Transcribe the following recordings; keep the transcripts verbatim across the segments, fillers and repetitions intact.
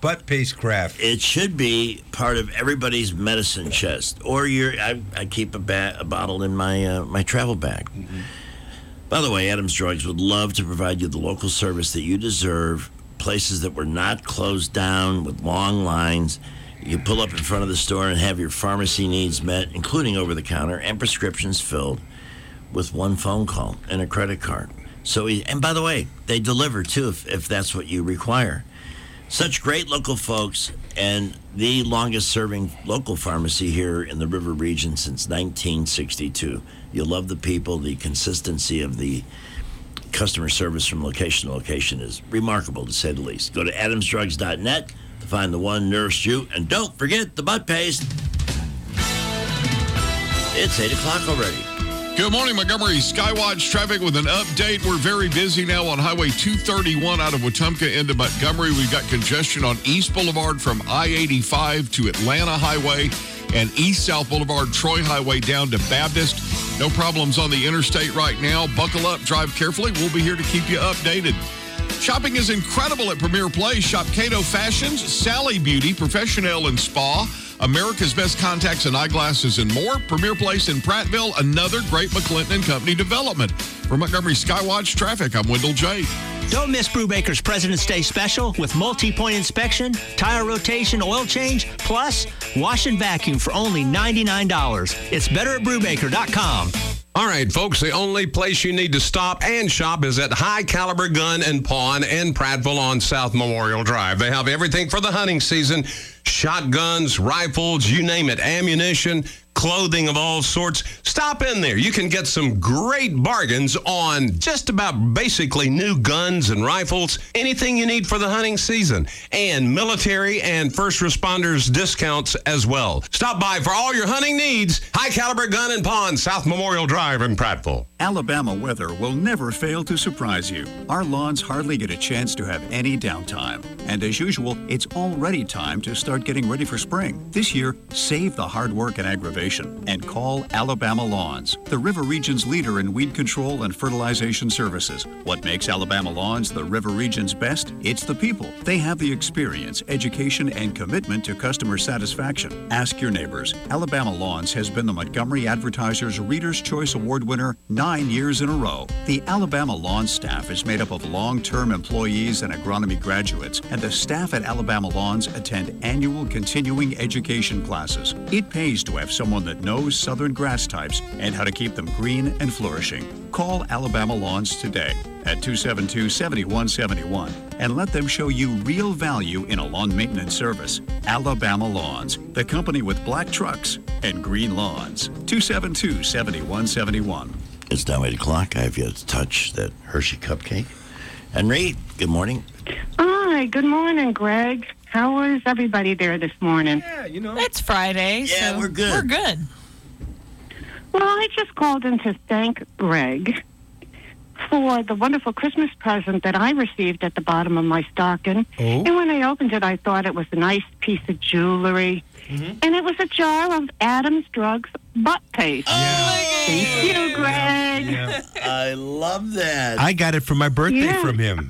butt paste craft. It should be part of everybody's medicine chest. Or your, I, I keep a, ba- a bottle in my uh, my travel bag. Mm-hmm. By the way, Adams Drugs would love to provide you the local service that you deserve. Places that were not closed down with long lines. You pull up in front of the store and have your pharmacy needs met, including over-the-counter and prescriptions filled with one phone call and a credit card. So, and by the way, they deliver too if, if that's what you require. Such great local folks, and the longest-serving local pharmacy here in the River region since nineteen sixty-two. You'll love the people. The consistency of the customer service from location to location is remarkable, to say the least. Go to adams drugs dot net to find the one nearest you, and don't forget the butt paste. It's eight o'clock already. Good morning, Montgomery. Skywatch traffic with an update. We're very busy now on Highway two thirty-one out of Wetumpka into Montgomery. We've got congestion on East Boulevard from I eighty-five to Atlanta Highway and East-South Boulevard, Troy Highway down to Baptist. No problems on the interstate right now. Buckle up, drive carefully. We'll be here to keep you updated. Shopping is incredible at Premier Place. Shop Cato Fashions, Sally Beauty, Professional and Spa, America's Best Contacts and Eyeglasses, and more. Premier Place in Prattville, another great McClinton and Company development. For Montgomery Skywatch Traffic, I'm Wendell J. Don't miss Brubaker's President's Day special with multi-point inspection, tire rotation, oil change, plus wash and vacuum for only ninety-nine dollars. It's better at brubaker dot com. All right, folks, the only place you need to stop and shop is at High Caliber Gun and Pawn in Prattville on South Memorial Drive. They have everything for the hunting season, shotguns, rifles, you name it, ammunition, clothing of all sorts. Stop in there. You can get some great bargains on just about basically new guns and rifles, anything you need for the hunting season, and military and first responders discounts as well. Stop by for all your hunting needs. High Caliber Gun and Pawn, South Memorial Drive in Prattville. Alabama weather will never fail to surprise you. Our lawns hardly get a chance to have any downtime. And as usual, it's already time to start getting ready for spring. This year, save the hard work and aggravation and call Alabama Lawns, the River Region's leader in weed control and fertilization services. What makes Alabama Lawns the River Region's best? It's the people. They have the experience, education, and commitment to customer satisfaction. Ask your neighbors. Alabama Lawns has been the Montgomery Advertiser's Reader's Choice Award winner nine years in a row. The Alabama Lawns staff is made up of long-term employees and agronomy graduates, and the staff at Alabama Lawns attend annual continuing education classes. It pays to have someone that knows southern grass types and how to keep them green and flourishing. Call Alabama Lawns today at two seven two, seven one seven one and let them show you real value in a lawn maintenance service. Alabama Lawns, the company with black trucks and green lawns. two seven two, seven one seven one. It's now eight o'clock. I have yet to touch that Hershey cupcake. Henry, good morning. Hi, good morning, Greg. How is everybody there this morning? Yeah, you know. It's Friday, Yeah, so we're good. We're good. Well, I just called in to thank Greg for the wonderful Christmas present that I received at the bottom of my stocking. Oh. And when I opened it, I thought it was a nice piece of jewelry. Mm-hmm. And it was a jar of Adams Drugs butt paste. Oh, Thank you, Greg. Yeah. I love that. I got it for my birthday Yeah. from him.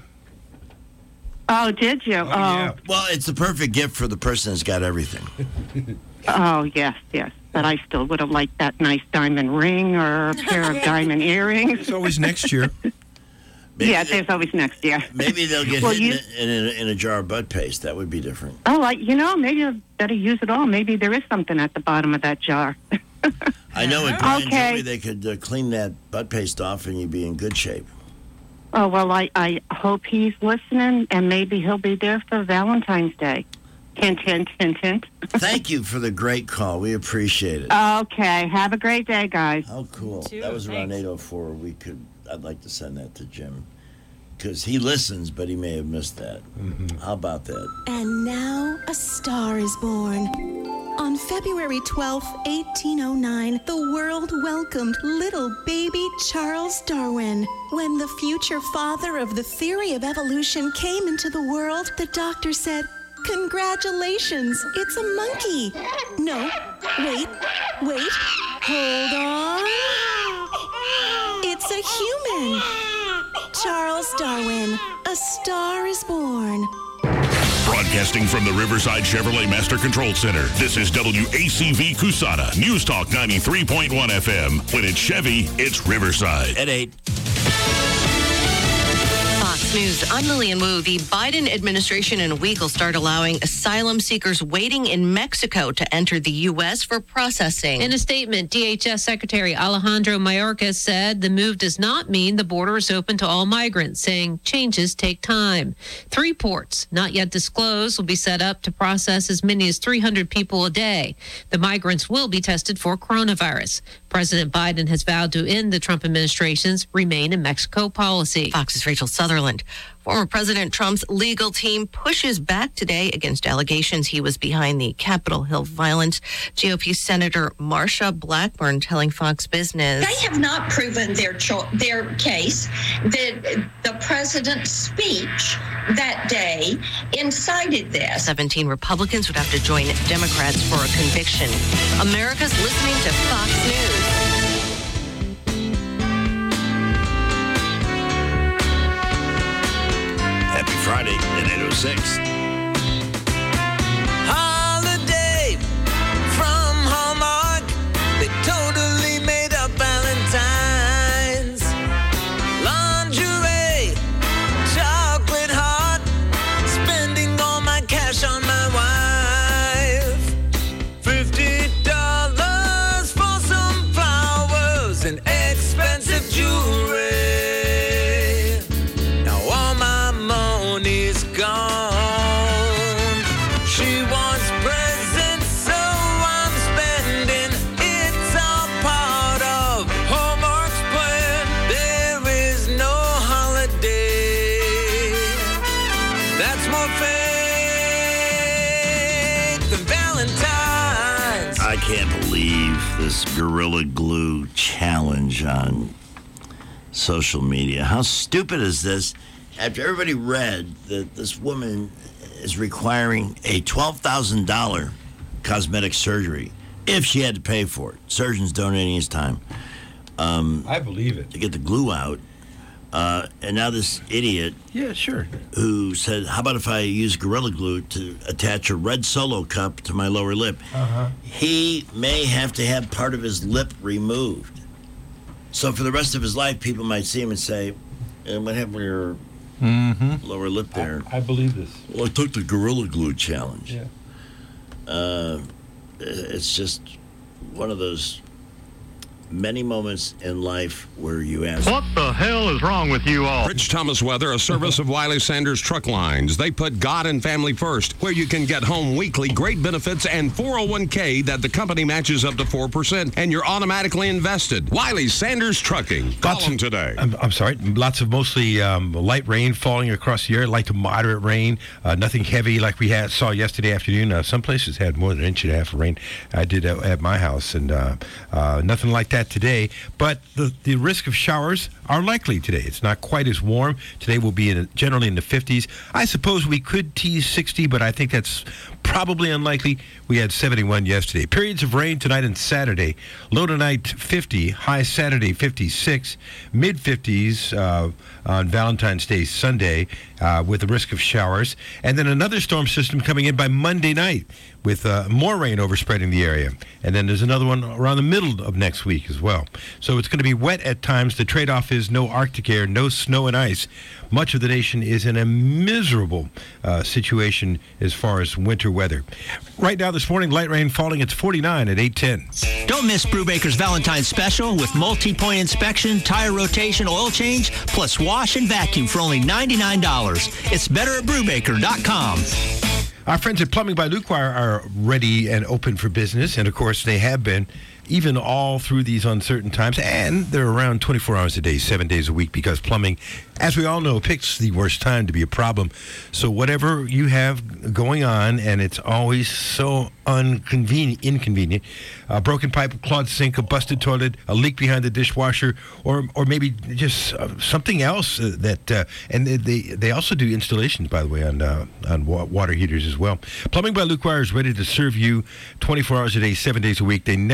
Oh, did you? Oh, yeah. Well, it's the perfect gift for the person that's got everything. Oh, yes, yes. But I still would have liked that nice diamond ring or a pair of diamond earrings. It's always next year. Maybe yeah, they- there's always next year. Maybe they'll get Well, hit you- in, a, in, a, in a jar of butt paste. That would be different. Oh, I, you know, maybe you better use it all. Maybe there is something at the bottom of that jar. I know at Brian Okay. Jewelry they could uh, clean that butt paste off and you'd be in good shape. Oh, well, I, I hope he's listening, and maybe he'll be there for Valentine's Day. Hint, hint, hint, hint. Thank you for the great call. We appreciate it. Okay, have a great day, guys. How cool. too. That was around Thanks. eight oh four. We could, I'd like to send that to Jim. Because he listens, but he may have missed that. Mm-hmm. How about that? And now a star is born. On February twelfth, eighteen oh nine, the world welcomed little baby Charles Darwin. When the future father of the theory of evolution came into the world, the doctor said, "Congratulations, it's a monkey." No, wait, wait, hold on. It's a human. Charles Darwin, a star is born. Broadcasting from the Riverside Chevrolet Master Control Center, this is W A C V Cusana, News Talk ninety-three point one F M. When it's Chevy, it's Riverside. At eight. Fox News, I'm Lillian Wu. The Biden administration in a week will start allowing asylum seekers waiting in Mexico to enter the U S for processing. In a statement, D H S Secretary Alejandro Mayorkas said the move does not mean the border is open to all migrants, saying changes take time. Three ports, not yet disclosed, will be set up to process as many as three hundred people a day. The migrants will be tested for coronavirus. President Biden has vowed to end the Trump administration's Remain in Mexico policy. Fox's Rachel Sutherland. Former President Trump's legal team pushes back today against allegations he was behind the Capitol Hill violence. G O P Senator Marsha Blackburn telling Fox Business. They have not proven their cho- their case that the president's speech that day incited this. seventeen Republicans would have to join Democrats for a conviction. America's listening to Fox News. Happy Friday at eight oh six. Holiday from Hallmark. They totally made up Valentine's. Lingerie, chocolate heart. Spending all my cash on my wife. Fifty dollars for some flowers and expensive jewelry. Gone. She wants presents, so I'm spending. It's all part of Hallmark's plan. There is no holiday that's more fake than Valentine's. I can't believe this Gorilla Glue challenge on social media. How stupid is this? After everybody read that this woman is requiring a twelve thousand dollars cosmetic surgery if she had to pay for it. Surgeon's donating his time. Um, I believe it. To get the glue out. Uh, and now this idiot. Yeah, sure. Who said, how about if I use Gorilla Glue to attach a red Solo cup to my lower lip? Uh-huh. He may have to have part of his lip removed. So for the rest of his life, people might see him and say, eh, what happened to your... Mm-hmm. lower lip there? I, I believe this. Well, I took the Gorilla Glue challenge. Yeah. Uh, it's just one of those many moments in life where you ask, what the hell is wrong with you all? Rich Thomas Weather, a service of Wiley Sanders Truck Lines. They put God and family first, where you can get home weekly, great benefits, and four oh one k that the company matches up to four percent, and you're automatically invested. Wiley Sanders Trucking. Call Lots them of- today. I'm, I'm sorry. Lots of mostly um, light rain falling across the area, light to moderate rain. Uh, nothing heavy like we had saw yesterday afternoon. Uh, some places had more than an inch and a half of rain. I did at, at my house, and uh, uh, nothing like that today. But the, the risk of showers are likely today. It's not quite as warm. Today will be in, generally in the fifties. I suppose we could tease sixty, but I think that's probably unlikely. We had seventy-one yesterday. Periods of rain tonight and Saturday. Low tonight fifty, high Saturday fifty-six, mid fifties uh, on Valentine's Day Sunday uh, with the risk of showers. And then another storm system coming in by Monday night with uh, more rain overspreading the area. And then there's another one around the middle of next week as well. So it's going to be wet at times. The trade-off is no Arctic air, no snow and ice. Much of the nation is in a miserable uh, situation as far as winter weather. Right now this morning, light rain falling. It's forty-nine at eight ten. Don't miss Brubaker's Valentine's special with multi-point inspection, tire rotation, oil change, plus wash and vacuum for only ninety-nine dollars. It's better at Brubaker dot com. Our friends at Plumbing by Luke Wire are ready and open for business, and of course they have been even all through these uncertain times, and they're around twenty-four hours a day, seven days a week, because plumbing, as we all know, picks the worst time to be a problem. So whatever you have going on, and it's always so inconvenient, inconvenient, a broken pipe, a clogged sink, a busted toilet, a leak behind the dishwasher, or or maybe just uh, something else uh, that, uh, and they they also do installations, by the way, on uh, on wa- water heaters as well. Plumbing by Luke Wire is ready to serve you twenty-four hours a day, seven days a week. They never charge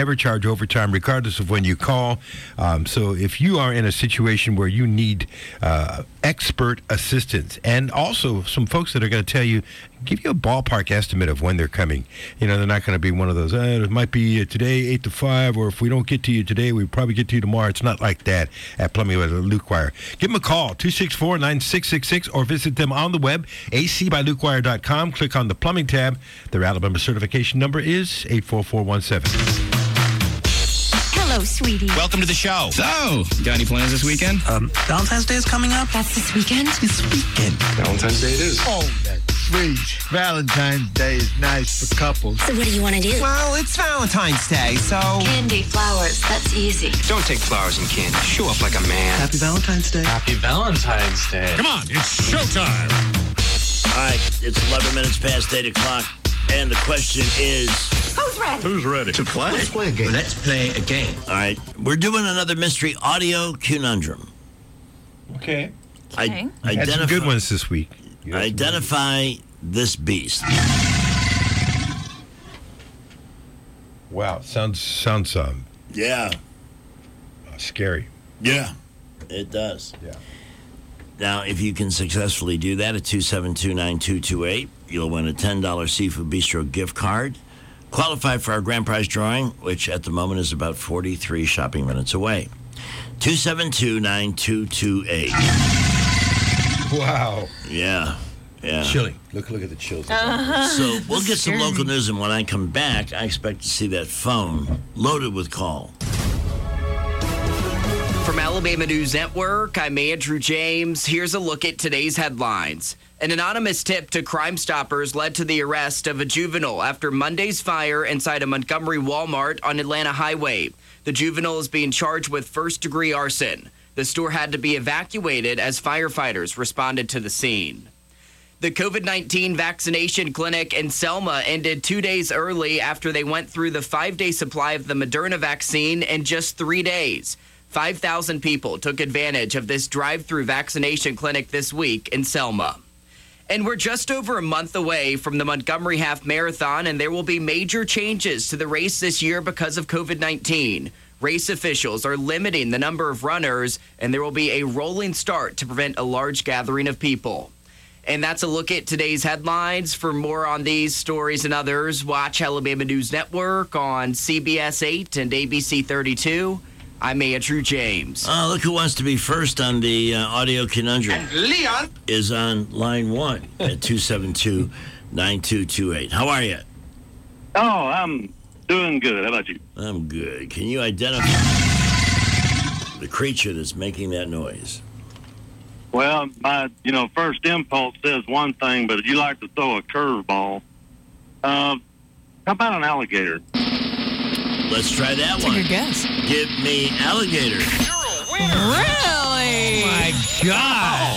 charge overtime regardless of when you call. Um, so if you are in a situation where you need uh, expert assistance, and also some folks that are going to tell you, give you a ballpark estimate of when they're coming. You know, they're not going to be one of those, eh, it might be today, eight to five, or if we don't get to you today, we probably get to you tomorrow. It's not like that at Plumbing with Luke Wire. Give them a call, two six four, nine six six six, or visit them on the web, a c by luke wire dot com. Click on the plumbing tab. Their Alabama certification number is eight four four one seven. Hello, sweetie. Welcome to the show. So, got any plans this weekend? Um, Valentine's Day is coming up. That's this weekend? This weekend. Valentine's Day it is. Oh, that's sweet. Valentine's Day is nice for couples. So what do you want to do? Well, it's Valentine's Day, so... Candy, flowers. That's easy. Don't take flowers and candy. Show up like a man. Happy Valentine's Day. Happy Valentine's Day. Come on, it's showtime. All right, it's eleven minutes past eight o'clock, and the question is... Who's ready? Who's ready To play? Let's play a game. Let's play a game. All right, we're doing another mystery audio conundrum. Okay. I, Okay. I had some good ones this week. You had some Identify this beast. Wow, sounds sounds um Yeah, uh, scary. yeah, it does. Yeah. Now, if you can successfully do that at two seven two, nine two two eight, you'll win a ten dollars Seafood Bistro gift card. Qualify for our grand prize drawing, which at the moment is about forty-three shopping minutes away. two seven two, nine two two eight. Wow. Yeah, yeah. Chilling. Look look at the chills. So we'll get some local news, and when I come back, I expect to see that phone loaded with call. From Alabama News Network, I'm Andrew James. Here's a look at today's headlines. An anonymous tip to Crime Stoppers led to the arrest of a juvenile after Monday's fire inside a Montgomery Walmart on Atlanta Highway. The juvenile is being charged with first-degree arson. The store had to be evacuated as firefighters responded to the scene. The COVID nineteen vaccination clinic in Selma ended two days early after they went through the five-day supply of the Moderna vaccine in just three days. five thousand people took advantage of this drive-through vaccination clinic this week in Selma. And we're just over a month away from the Montgomery Half Marathon, and there will be major changes to the race this year because of COVID nineteen. Race officials are limiting the number of runners, and there will be a rolling start to prevent a large gathering of people. And that's a look at today's headlines. For more on these stories and others, watch Alabama News Network on C B S eight and A B C thirty-two. I'm Andrew James. Oh, look who wants to be first on the uh, audio conundrum. And Leon is on line one at two seven two, nine two two eight. How are you? Oh, I'm doing good. How about you? I'm good. Can you identify the creature that's making that noise? Well, my you know first impulse says one thing, but you like to throw a curveball. Uh, how about an alligator? Let's try that That's one. a good guess. Give me alligator. Really? Oh my God.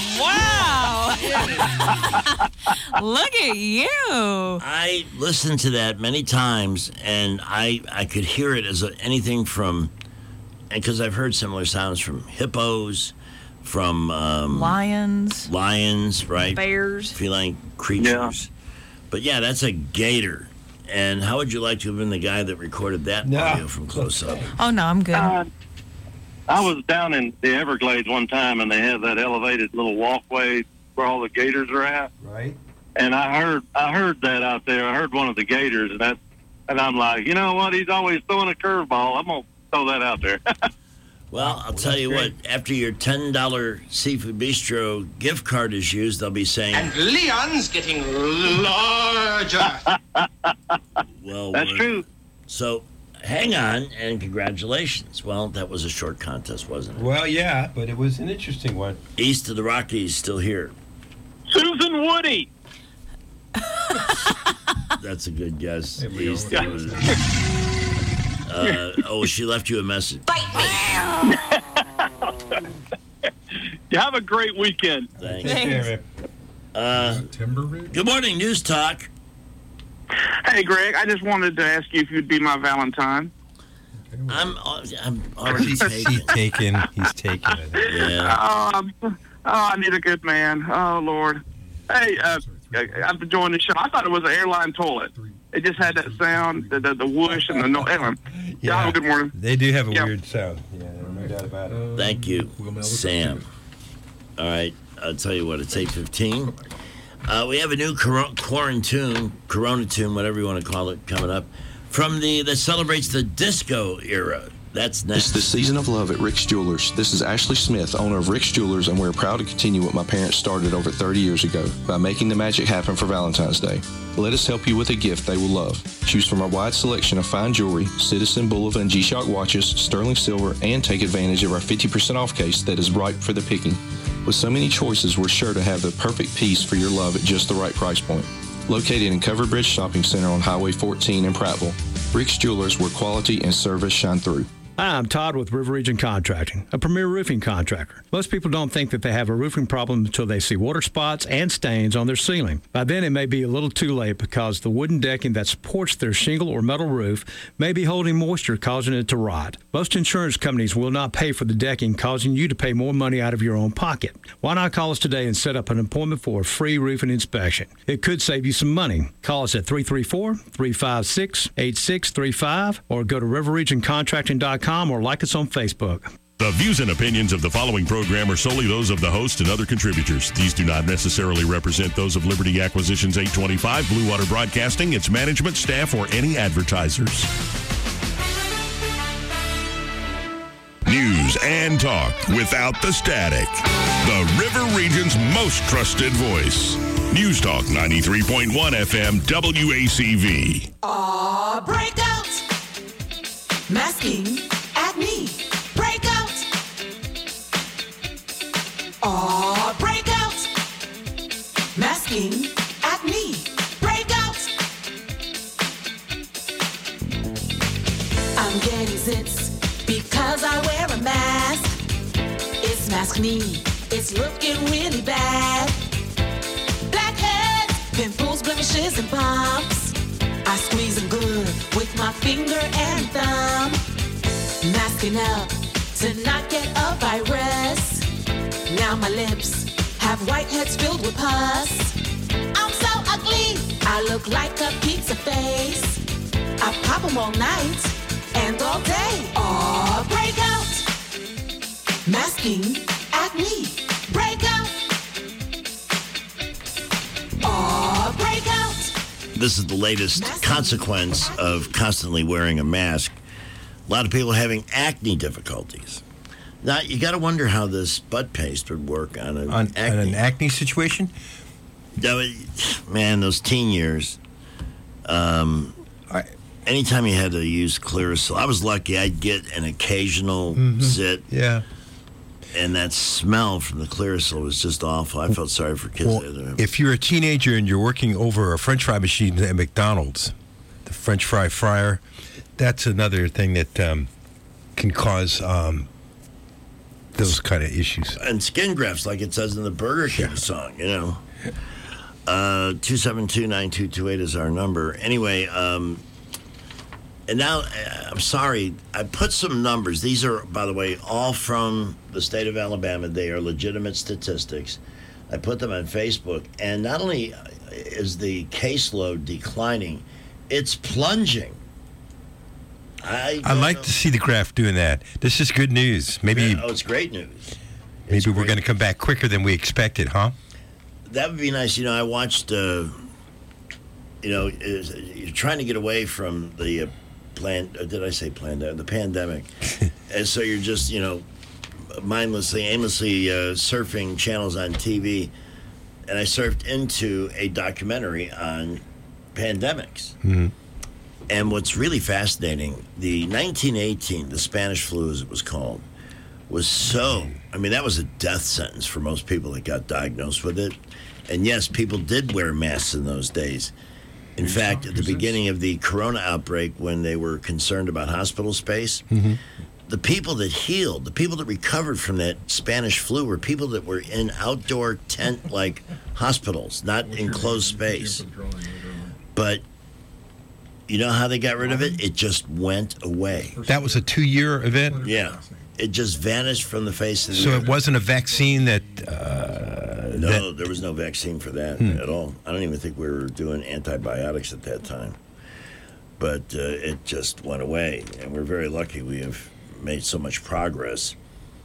Oh, wow. Look at you. I listened to that many times, and I I could hear it as a, anything from, and because I've heard similar sounds from hippos, from um, Lions. lions, right? Bears. Feline creatures. But yeah, that's a gator. And how would you like to have been the guy that recorded that No. audio from close up? Oh, no, I'm good. Uh, I was down in the Everglades one time, and they have that elevated little walkway where all the gators are at. Right. And I heard I heard that out there. I heard one of the gators, and that, and I'm like, you know what? He's always throwing a curveball. I'm gonna throw that out there. Well, I'll tell you what, after your ten dollars Seafood Bistro gift card is used, they'll be saying, and Leon's getting larger. well, That's we're- true. So hang on, and congratulations. Well, that was a short contest, wasn't it? Well, yeah, but it was an interesting one. East of the Rockies, still here. Susan Woody. That's a good guess. There we go. East of the- uh, oh, she left you a message. You have a great weekend. Thanks. Thanks. Uh, good morning, News Talk. Hey, Greg, I just wanted to ask you if you'd be my Valentine. I'm I'm already He's, taken. he's taken. He's taken. Yeah. Oh, I'm- oh, I need a good man. Oh, Lord. Hey, uh, I- I've enjoyed the show. I thought it was an airline toilet. It just had that sound, the the, the whoosh and the no. Anyway, y'all have a good morning. They do have a Yeah. weird sound. Yeah, no doubt about it. Thank you, Sam. All right, I'll tell you what, it's eight fifteen. Uh, we have a new cor- quarantine, Corona tune, whatever you want to call it, coming up from the that celebrates the disco era. That's next. It's the season of love at Rick's Jewelers. This is Ashley Smith, owner of Rick's Jewelers, and we're proud to continue what my parents started over thirty years ago by making the magic happen for Valentine's Day. Let us help you with a gift they will love. Choose from our wide selection of fine jewelry, Citizen, Bulova, and G-Shock watches, sterling silver, and take advantage of our fifty percent off case that is ripe for the picking. With so many choices, we're sure to have the perfect piece for your love at just the right price point. Located in Covered Bridge Shopping Center on Highway fourteen in Prattville, Rick's Jewelers, where quality and service shine through. Hi, I'm Todd with River Region Contracting, a premier roofing contractor. Most people don't think that they have a roofing problem until they see water spots and stains on their ceiling. By then, it may be a little too late because the wooden decking that supports their shingle or metal roof may be holding moisture, causing it to rot. Most insurance companies will not pay for the decking, causing you to pay more money out of your own pocket. Why not call us today and set up an appointment for a free roofing inspection? It could save you some money. Call us at three three four, three five six, eight six three five or go to river region contracting dot com or like us on Facebook. The views and opinions of the following program are solely those of the host and other contributors. These do not necessarily represent those of Liberty Acquisitions eight twenty-five, Blue Water Broadcasting, its management, staff, or any advertisers. News and talk without the static. The River Region's most trusted voice. News Talk ninety-three point one F M W A C V. Aw, breakout. Masking acne. Breakout. Aw, breakout. Masking acne. Breakout. I'm getting zits because I wear a mask. It's mask me. It's looking really bad. Blackheads, pimples, blemishes, and bumps. I squeeze them good with my finger and thumb. Masking up to not get a virus. Now my lips have whiteheads filled with pus. I'm so ugly, I look like a pizza face. I pop them all night and all day. Aw, breakout. Masking acne. Breakout. Aw, breakout. This is the latest consequence of constantly wearing a mask. A lot of people having acne difficulties. Now, you got to wonder how this butt paste would work on an On, acne. on an acne situation? No, it- man, those teen years. Um, anytime you had to use Clearasil, I was lucky. I'd get an occasional Mhm. zit. Yeah. And that smell from the Clearasil was just awful. I felt sorry for kids. Well, that had- if you're a teenager and you're working over a French fry machine at McDonald's, the French fry fryer, that's another thing that um, can cause um, those kind of issues. and skin grafts, like it says in the Burger King song, you know. Uh, two seven two, nine two two eight is our number. Anyway, um, and now, uh, I'm sorry, I put some numbers. These are, by the way, all from the state of Alabama. They are legitimate statistics. I put them on Facebook, and not only is the caseload declining, it's plunging. I I like to see the graph doing that. This is good news. Maybe Yeah, oh, it's great news. maybe we're going to come back quicker than we expected, huh? That would be nice. You know, I watched, uh, you know, is- you're trying to get away from the uh, plan, uh, did I say pandemic? The pandemic. And so you're just, you know, mindlessly, aimlessly uh, surfing channels on T V. And I surfed into a documentary on pandemics. Mm-hmm. And what's really fascinating, the nineteen eighteen, the Spanish flu, as it was called, was so, I mean, that was a death sentence for most people that got diagnosed with it. And yes, people did wear masks in those days. In fact, at the beginning of the corona outbreak, when they were concerned about hospital space, the people that healed, the people that recovered from that Spanish flu were people that were in outdoor tent-like hospitals, not enclosed space. But you know how they got rid of it? It just went away. That was a two-year event? Yeah. It just vanished from the face of the So earth. it wasn't a vaccine that... Uh, No, that there was no vaccine for that Hmm. at all. I don't even think we were doing antibiotics at that time. but uh, it just went away. And we're very lucky we have made so much progress.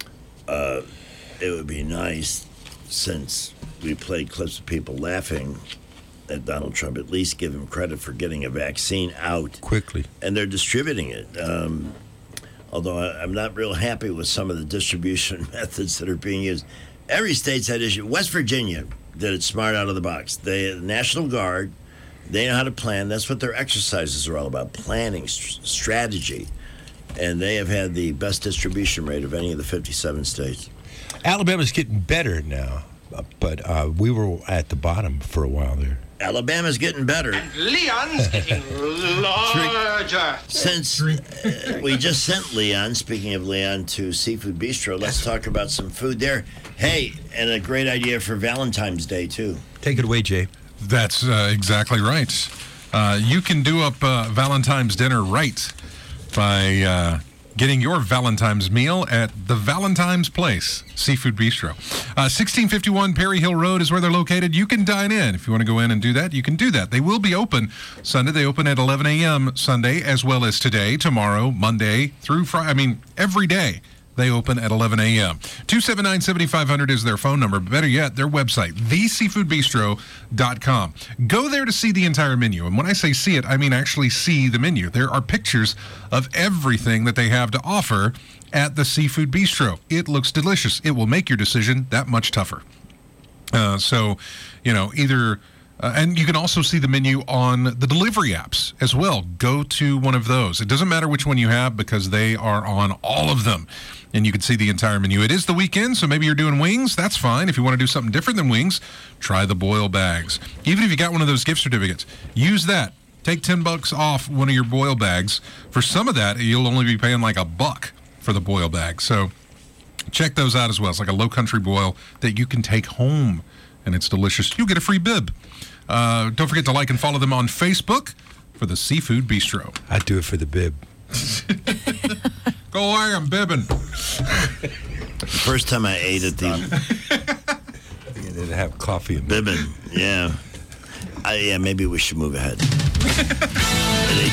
Uh, it would be nice, since we played clips of people laughing at Donald Trump, at least give him credit for getting a vaccine out quickly. And they're distributing it. Um, although I, I'm not real happy with some of the distribution methods that are being used. Every state's had issue. West Virginia did it smart out of the box. They, the National Guard, they know how to plan. That's what their exercises are all about, planning, st- strategy. And they have had the best distribution rate of any of the fifty-seven states. Alabama's getting better now, but uh, we were at the bottom for a while there. Alabama's getting better. Leon's getting larger. Since uh, we just sent Leon, speaking of Leon, to Seafood Bistro, let's talk about some food there. Hey, and a great idea for Valentine's Day, too. Take it away, Jay. That's uh, exactly right. Uh, you can do up uh, Valentine's dinner right by uh, getting your Valentine's meal at the Valentine's Place, Seafood Bistro. Uh, sixteen fifty-one Perry Hill Road is where they're located. You can dine in. If you want to go in and do that, you can do that. They will be open Sunday. They open at eleven a.m. Sunday, as well as today, tomorrow, Monday, through Friday. I mean, every day. They open at eleven a.m. two seven nine, seven five zero zero is their phone number. Better yet, their website, the seafood bistro dot com. Go there to see the entire menu. And when I say see it, I mean actually see the menu. There are pictures of everything that they have to offer at the Seafood Bistro. It looks delicious. It will make your decision that much tougher. Uh, so, you know, either... Uh, and you can also see the menu on the delivery apps as well. Go to one of those. It doesn't matter which one you have because they are on all of them. And you can see the entire menu. It is the weekend, so maybe you're doing wings. That's fine. If you want to do something different than wings, try the boil bags. Even if you got one of those gift certificates, use that. Take ten bucks off one of your boil bags. For some of that, you'll only be paying like a buck for the boil bag. So check those out as well. It's like a low country boil that you can take home, and it's delicious. You'll get a free bib. Uh, don't forget to like and follow them on Facebook for the Seafood Bistro. I'd do it for the bib. Go away, I'm bibbing. The first time I ate at the... You didn't have coffee and bibbing, yeah. Uh, yeah, maybe we should move ahead. At eight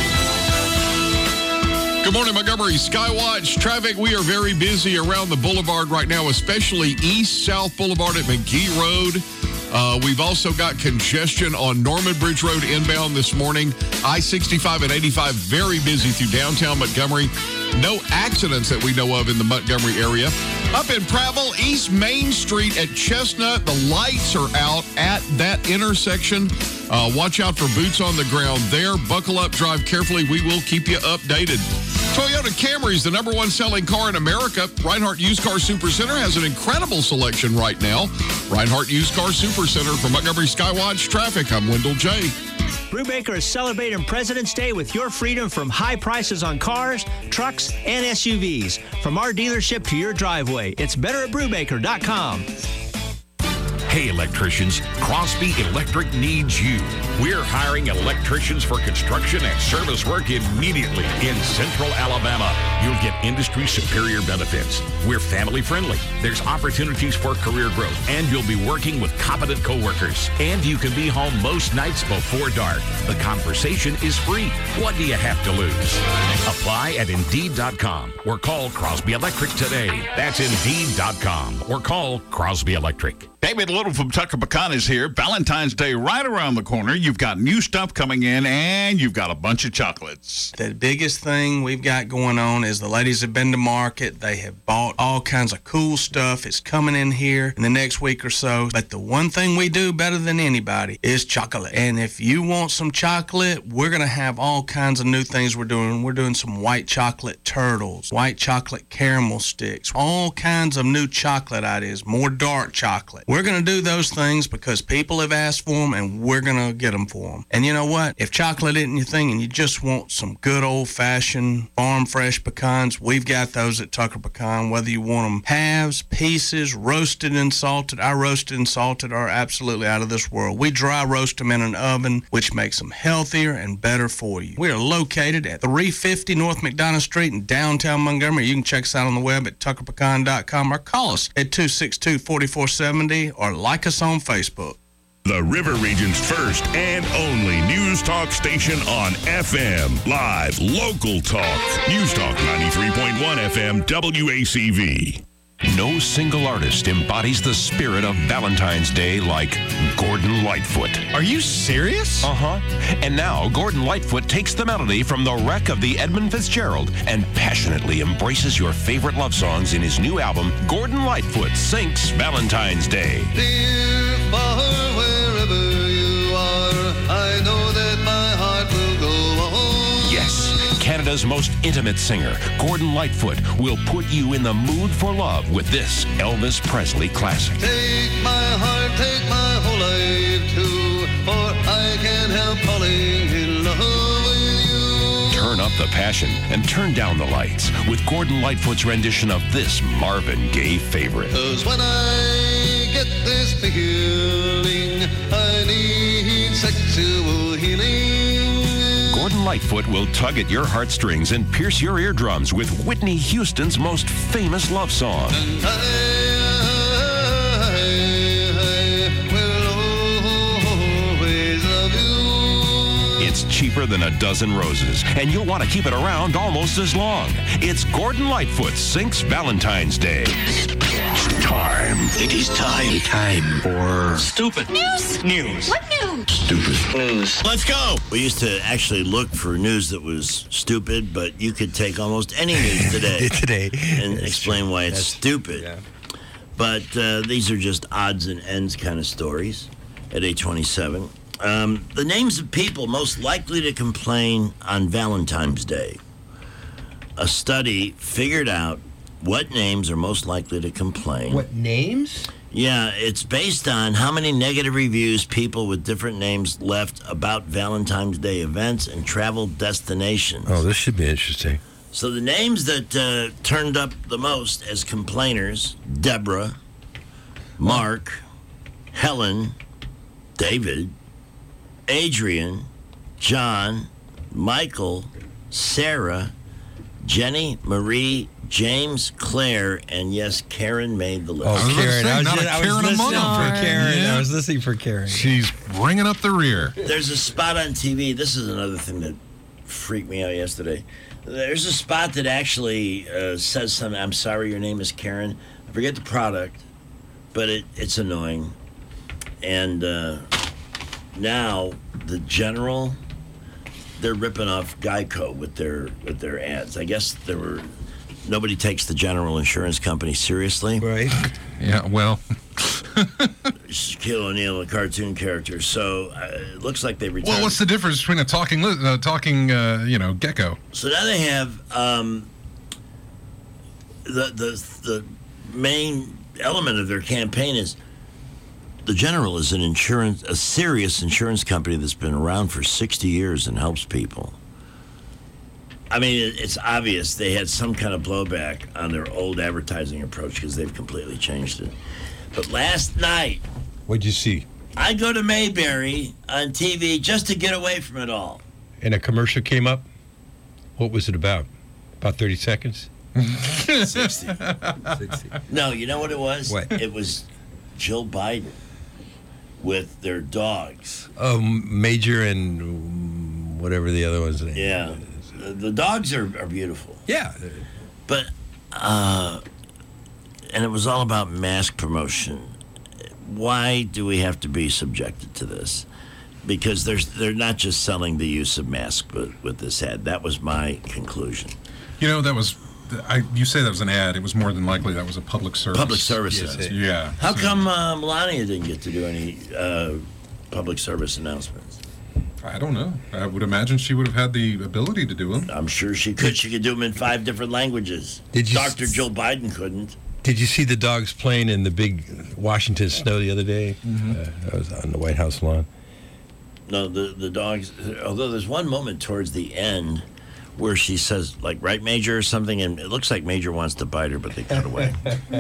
twenty-two. Good morning, Montgomery. Skywatch traffic. We are very busy around the boulevard right now, especially east-south boulevard at McGee Road. Uh, we've also got congestion on Norman Bridge Road inbound this morning. I sixty-five and eighty-five very busy through downtown Montgomery. No accidents that we know of in the Montgomery area. Up in Prattville, East Main Street at Chestnut, the lights are out at that intersection. Uh, watch out for boots on the ground there. Buckle up, drive carefully. We will keep you updated. Toyota Camry is the number one selling car in America. Reinhardt Used Car Supercenter has an incredible selection right now. Reinhardt Used Car Supercenter for Montgomery Skywatch Traffic. I'm Wendell J. Brubaker is celebrating President's Day with your freedom from high prices on cars, trucks, and S U Vs. From our dealership to your driveway, it's better at Brubaker dot com. Hey, electricians, Crosby Electric needs you. We're hiring electricians for construction and service work immediately in Central Alabama. You'll get industry superior benefits. We're family friendly. There's opportunities for career growth, and you'll be working with competent coworkers. And you can be home most nights before dark. The conversation is free. What do you have to lose? Apply at Indeed dot com or call Crosby Electric today. That's Indeed dot com or call Crosby Electric. David Little from Tucker Pecan is here. Valentine's Day right around the corner. You've got new stuff coming in, and you've got a bunch of chocolates. The biggest thing we've got going on is the ladies have been to market. They have bought all kinds of cool stuff. It's coming in here in the next week or so. But the one thing we do better than anybody is chocolate. And if you want some chocolate, we're going to have all kinds of new things we're doing. We're doing some white chocolate turtles, white chocolate caramel sticks, all kinds of new chocolate ideas, more dark chocolate. We're going to do those things because people have asked for them, and we're going to get them for them. And you know what? If chocolate isn't your thing and you just want some good old-fashioned farm-fresh pecans, we've got those at Tucker Pecan. Whether you want them halves, pieces, roasted and salted, our roasted and salted are absolutely out of this world. We dry roast them in an oven, which makes them healthier and better for you. We are located at three fifty North McDonough Street in downtown Montgomery. You can check us out on the web at tucker pecan dot com or call us at two six two, four four seven zero or like us on Facebook. The River Region's first and only news talk station on F M. Live, local talk. News Talk ninety-three point one F M W A C V. No single artist embodies the spirit of Valentine's Day like Gordon Lightfoot. Are you serious? Uh-huh. And now Gordon Lightfoot takes the melody from the wreck of the Edmund Fitzgerald and passionately embraces your favorite love songs in his new album, Gordon Lightfoot Sinks Valentine's Day. Dear far wherever you are, I know that my heart will go on. Yes, Canada's most intimate singer, Gordon Lightfoot, will put you in the mood for love with this Elvis Presley classic. Take my heart, take my whole life too, for I can't help falling in love with you. Turn up the passion and turn down the lights with Gordon Lightfoot's rendition of this Marvin Gaye favorite. 'Cause when I get this feeling, I need sexual healing. Gordon Lightfoot will tug at your heartstrings and pierce your eardrums with Whitney Houston's most famous love song. And I, I will always love you. It's cheaper than a dozen roses, and you'll want to keep it around almost as long. It's Gordon Lightfoot Sinks Valentine's Day. Time. It is time. Time for Stupid. News. News. What news? Stupid news. Let's go. We used to actually look for news that was stupid, but you could take almost any news today, Today. and That's explain true. why it's That's- stupid. yeah. But uh, these are just odds and ends kind of stories at eight twenty-seven. Um, the names of people most likely to complain on Valentine's Day. A study figured out what names are most likely to complain. What names? Yeah, it's based on how many negative reviews people with different names left about Valentine's Day events and travel destinations. Oh, this should be interesting. So the names that uh, turned up the most as complainers: Deborah, Mark, Helen, David, Adrian, John, Michael, Sarah, Jenny, Marie, James, Claire, and yes, Karen made the list. Oh, I was Karen. gonna say, I was, not a just, I was Karen listening among them. for Karen. Yeah. I was listening for Karen. She's bringing up the rear. There's a spot on T V. This is another thing that freaked me out yesterday. There's a spot that actually uh, says something. I'm sorry, your name is Karen. I forget the product, but it, it's annoying. And uh, now the General, they're ripping off Geico with their with their ads. I guess there were nobody takes the General Insurance Company seriously. Right. Yeah, well, Shaquille O'Neal, a cartoon character. So uh, it looks like they retired. well, what's the difference between a talking, li- uh, talking, uh, you know, gecko? So now they have um, the the the main element of their campaign is the General is an insurance, a serious insurance company that's been around for sixty years and helps people. I mean, it, it's obvious they had some kind of blowback on their old advertising approach because they've completely changed it. But last night, What'd you see? I go to Mayberry on T V just to get away from it all. And a commercial came up. What was it about? About thirty seconds? sixty. sixty. No, you know what it was? What? It was Jill Biden with their dogs. Oh, Major and whatever the other one's name. Yeah. The, the dogs are, are beautiful. Yeah. But, uh, and it was all about mask promotion. Why do we have to be subjected to this? Because there's, they're not just selling the use of masks but with this ad. That was my conclusion. You know, that was, I, you say that was an ad. It was more than likely that was a public service. Public services. Yes, yeah. How So- come uh, Melania didn't get to do any uh, public service announcements? I don't know. I would imagine she would have had the ability to do them. I'm sure she could. She could do them in five different languages. Did you Doctor Joe Biden couldn't. Did you see the dogs playing in the big Washington snow the other day? Mhm. Uh, I was on the White House lawn. No, the the dogs. Although there's one moment towards the end where she says, like, "Right, Major," or something, and it looks like Major wants to bite her, but they cut away.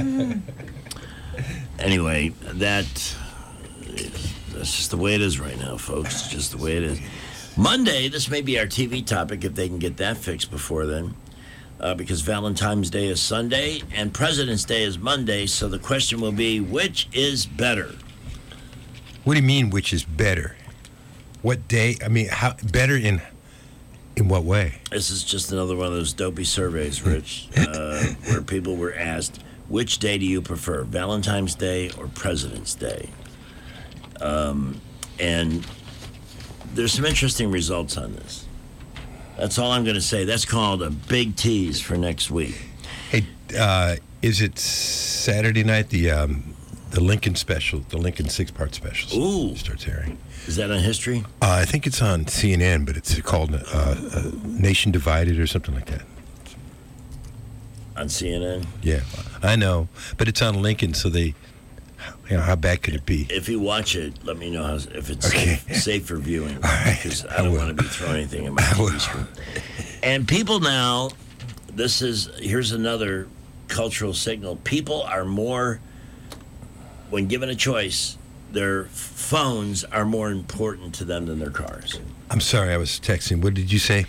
Anyway, that that's just the way it is right now, folks. It's just the way it is. Monday, this may be our T V topic if they can get that fixed before then, uh, because Valentine's Day is Sunday and President's Day is Monday. So the question will be, which is better? What do you mean, which is better? What day? I mean, how better in in what way? This is just another one of those dopey surveys, Rich, uh, where people were asked, which day do you prefer, Valentine's Day or President's Day? Um, and there's some interesting results on this. That's all I'm going to say. That's called a big tease for next week. Hey, uh, is it Saturday night, the um, the Lincoln special, the Lincoln six-part special? Ooh. Starts airing. Is that on History? Uh, I think it's on C N N, but it's called uh, uh, Nation Divided or something like that. On C N N? Yeah, I know. But it's on Lincoln, so they, you know, how bad could it be? If you watch it, let me know how, if it's Okay. safe, safe for viewing. right. Because I don't want to be throwing anything in my T V screen. And people now, this is, here's another cultural signal. People are more, when given a choice, their phones are more important to them than their cars. I'm sorry, I was texting. What did you say?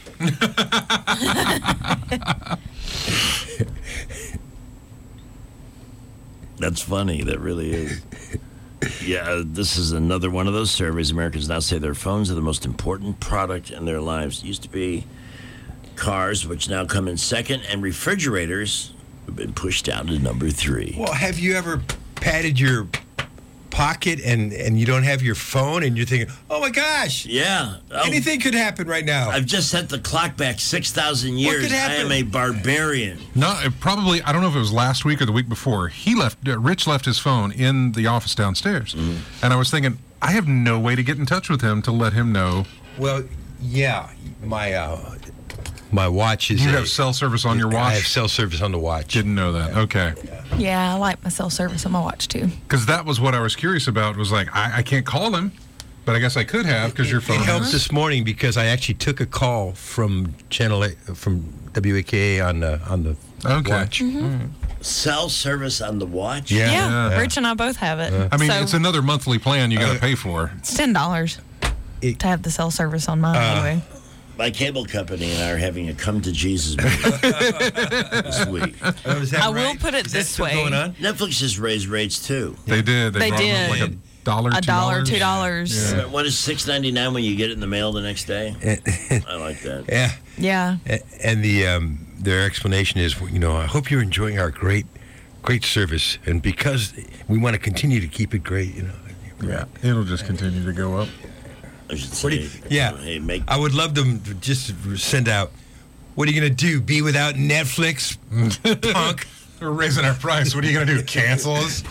That's funny. That really is. Yeah, this is another one of those surveys. Americans now say their phones are the most important product in their lives. It used to be cars, which now come in second, and refrigerators have been pushed down to number three. Well, have you ever patted your pocket and, and you don't have your phone and you're thinking, oh my gosh, Yeah. Oh, anything could happen right now. I've just set the clock back six thousand What years. could I happen? am a barbarian. No, it probably, I don't know if it was last week or the week before. He left, uh, Rich left his phone in the office downstairs. Mm-hmm. And I was thinking, I have no way to get in touch with him to let him know. Well, yeah, my uh, my watch is. You a- have cell service on your I watch? have cell service on the watch. Didn't know that. Okay. Yeah, I like my cell service on my watch too. Because that was what I was curious about, was like, I, I can't call him, but I guess I could have because your phone It helped has- this morning because I actually took a call from Channel A, from W A K A on the on the Okay. watch. Mm-hmm. Cell service on the watch? Yeah. Yeah, Yeah. Rich and I both have it. I mean, so it's another monthly plan you got to pay for. it's ten dollars to have the cell service on mine Uh, anyway. My cable company and I are having a come to Jesus meeting this week. Oh, is that I will right? put it Is that this still way. going on? Netflix just raised rates too. They did. They, They brought it up did. like a dollar, A two dollar, dollars. two dollars. Yeah. What is six ninety nine when you get it in the mail the next day? I like that. Yeah. Yeah. A- And the um, their explanation is, you know, I hope you're enjoying our great, great service, and because we want to continue to keep it great, you know. Yeah, it'll just continue to go up. I should What do say, you, yeah, hey, make I would love them to just send out. What are you gonna do? Be without Netflix, punk? We're raising our price. What are you going to do? Cancel us?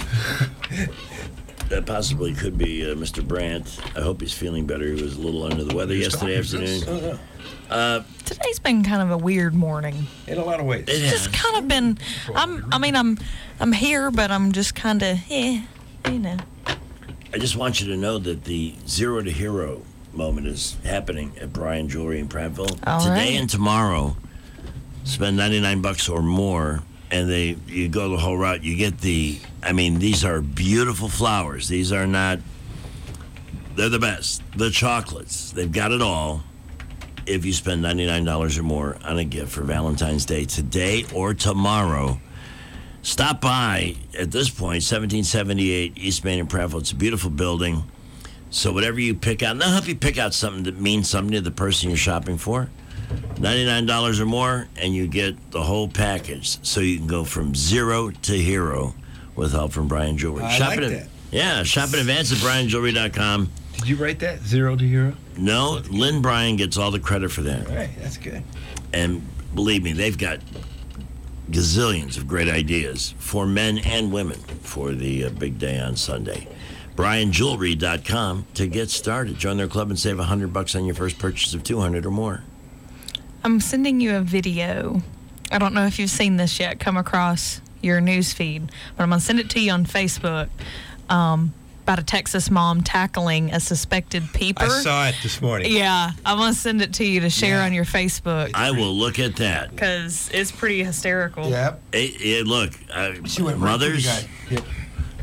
that possibly could be uh, Mister Brandt. I hope he's feeling better. He was a little under the weather yesterday afternoon. Uh, Today's been kind of a weird morning. In a lot of ways. it Just has. kind of been. I'm. I mean, I'm. I'm here, but I'm just kind of. Eh, you know. I just want you to know that the zero to hero moment is happening at Brian Jewelry in Prattville All today right. and tomorrow. Spend ninety-nine bucks or more, and they you go the whole route. You get the. I mean, these are beautiful flowers. These are not. They're the best. The chocolates. They've got it all. If you spend ninety-nine dollars or more on a gift for Valentine's Day today or tomorrow. Stop by at this point, seventeen seventy-eight East Main in Prattville. It's a beautiful building. So whatever you pick out, they'll help you pick out something that means something to the person you're shopping for. ninety-nine dollars or more, and you get the whole package. So you can go from zero to hero with help from Brian Jewelry. I shop like in, that. Yeah, shop in advance at brian jewelry dot com. Did you write that? Zero to hero? No, Lynn Bryan gets all the credit for that. All right, that's good. And believe me, they've got gazillions of great ideas for men and women for the uh, big day on Sunday. brian jewelry dot com to get started. Join their club and save one hundred bucks on your first purchase of two hundred or more. I'm sending you a video. I don't know if you've seen this yet, come across your news feed, but I'm going to send it to you on Facebook um, about a Texas mom tackling a suspected peeper. I saw it this morning. Yeah, I'm going to send it to you to share Yeah. on your Facebook I will look at that. because it's pretty hysterical. Yep. Hey, hey, look, uh, She went right mothers, to the guy. Yep.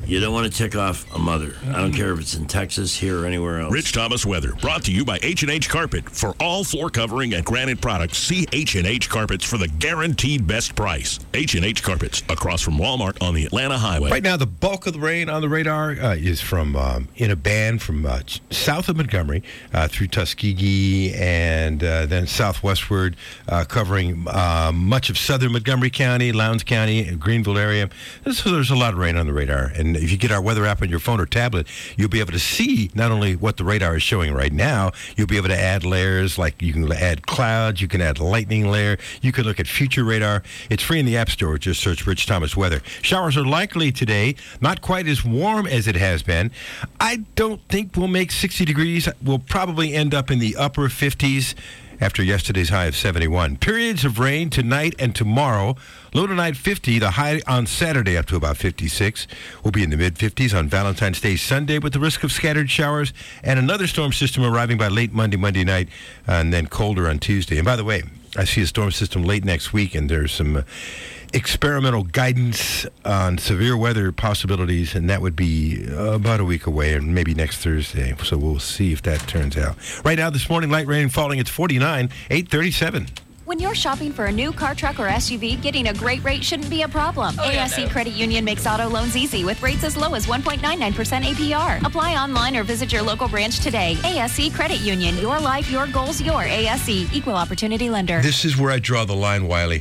You don't want to tick off a mother. I don't care if it's in Texas, here, or anywhere else. Rich Thomas Weather, brought to you by H and H Carpet. For all floor covering and granite products, see H and H Carpets for the guaranteed best price. H and H Carpets, across from Walmart on the Atlanta Highway. Right now, the bulk of the rain on the radar uh, is from um, in a band from uh, south of Montgomery uh, through Tuskegee and uh, then southwestward, uh, covering uh, much of southern Montgomery County, Lowndes County, and Greenville area. So there's a lot of rain on the radar. And if you get our weather app on your phone or tablet, you'll be able to see not only what the radar is showing right now, you'll be able to add layers, like you can add clouds, you can add lightning layer, you can look at future radar. It's free in the App Store. Just search Rich Thomas Weather. Showers are likely today, not quite as warm as it has been. I don't think we'll make sixty degrees. We'll probably end up in the upper fifties after yesterday's high of seventy-one. Periods of rain tonight and tomorrow. Low tonight fifty, the high on Saturday up to about fifty-six. We'll be in the mid-fifties on Valentine's Day Sunday with the risk of scattered showers and another storm system arriving by late Monday, Monday night, and then colder on Tuesday. And by the way, I see a storm system late next week, and there's some uh, experimental guidance on severe weather possibilities, and that would be uh, about a week away, and maybe next Thursday. So we'll see if that turns out. Right now, this morning, light rain falling. It's forty-nine, eight thirty-seven. When you're shopping for a new car, truck, or S U V, getting a great rate shouldn't be a problem. Oh, A S C yeah, no. Credit Union makes auto loans easy with rates as low as one point nine nine percent A P R. Apply online or visit your local branch today. A S C Credit Union. Your life, your goals, your A S C. Equal Opportunity Lender. This is where I draw the line, Wiley.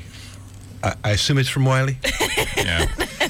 I, I assume it's from Wiley? Yeah.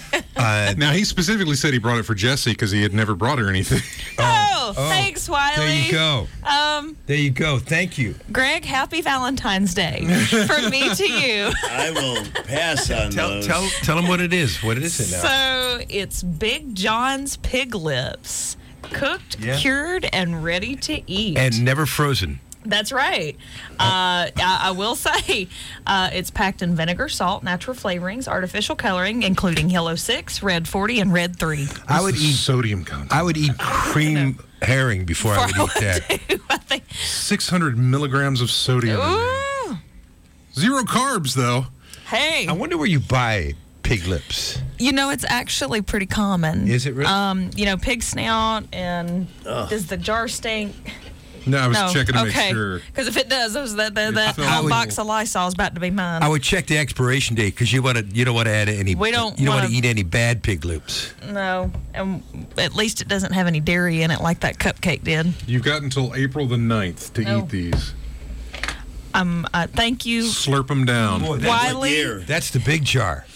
Uh, now, he specifically said he brought it for Jesse because he had never brought her anything. Oh, Oh, thanks, Wiley. there you go. Um, There you go. Thank you. Greg, happy Valentine's Day from me to you. I will pass on Tell, those. tell, tell them what it is. What is it now? So it's Big John's Pig Lips, cooked, Yeah. cured, and ready to eat. And never frozen. That's right. Uh, I, I will say uh, it's packed in vinegar, salt, natural flavorings, artificial coloring, including Yellow six, Red forty, and Red three. I would eat sodium content. I would eat cream herring before, I would eat that. six hundred milligrams of sodium. in there. Ooh. Zero carbs, though. Hey. I wonder where you buy pig lips. You know, it's actually pretty common. Is it really? Um, you know, pig snout and Ugh. does the jar stink? No, I was no. checking to okay. make sure. Because if it does, those, that, that, that I whole would- box of Lysol is about to be mine. I would check the expiration date because you want to. You don't want to add any. We don't You don't want wanna- to eat any bad pig lips. No, and at least it doesn't have any dairy in it like that cupcake did. You've got until April the ninth to No. eat these. Um, uh, thank you, Slurp them down. Boy, Wiley. That's the big jar.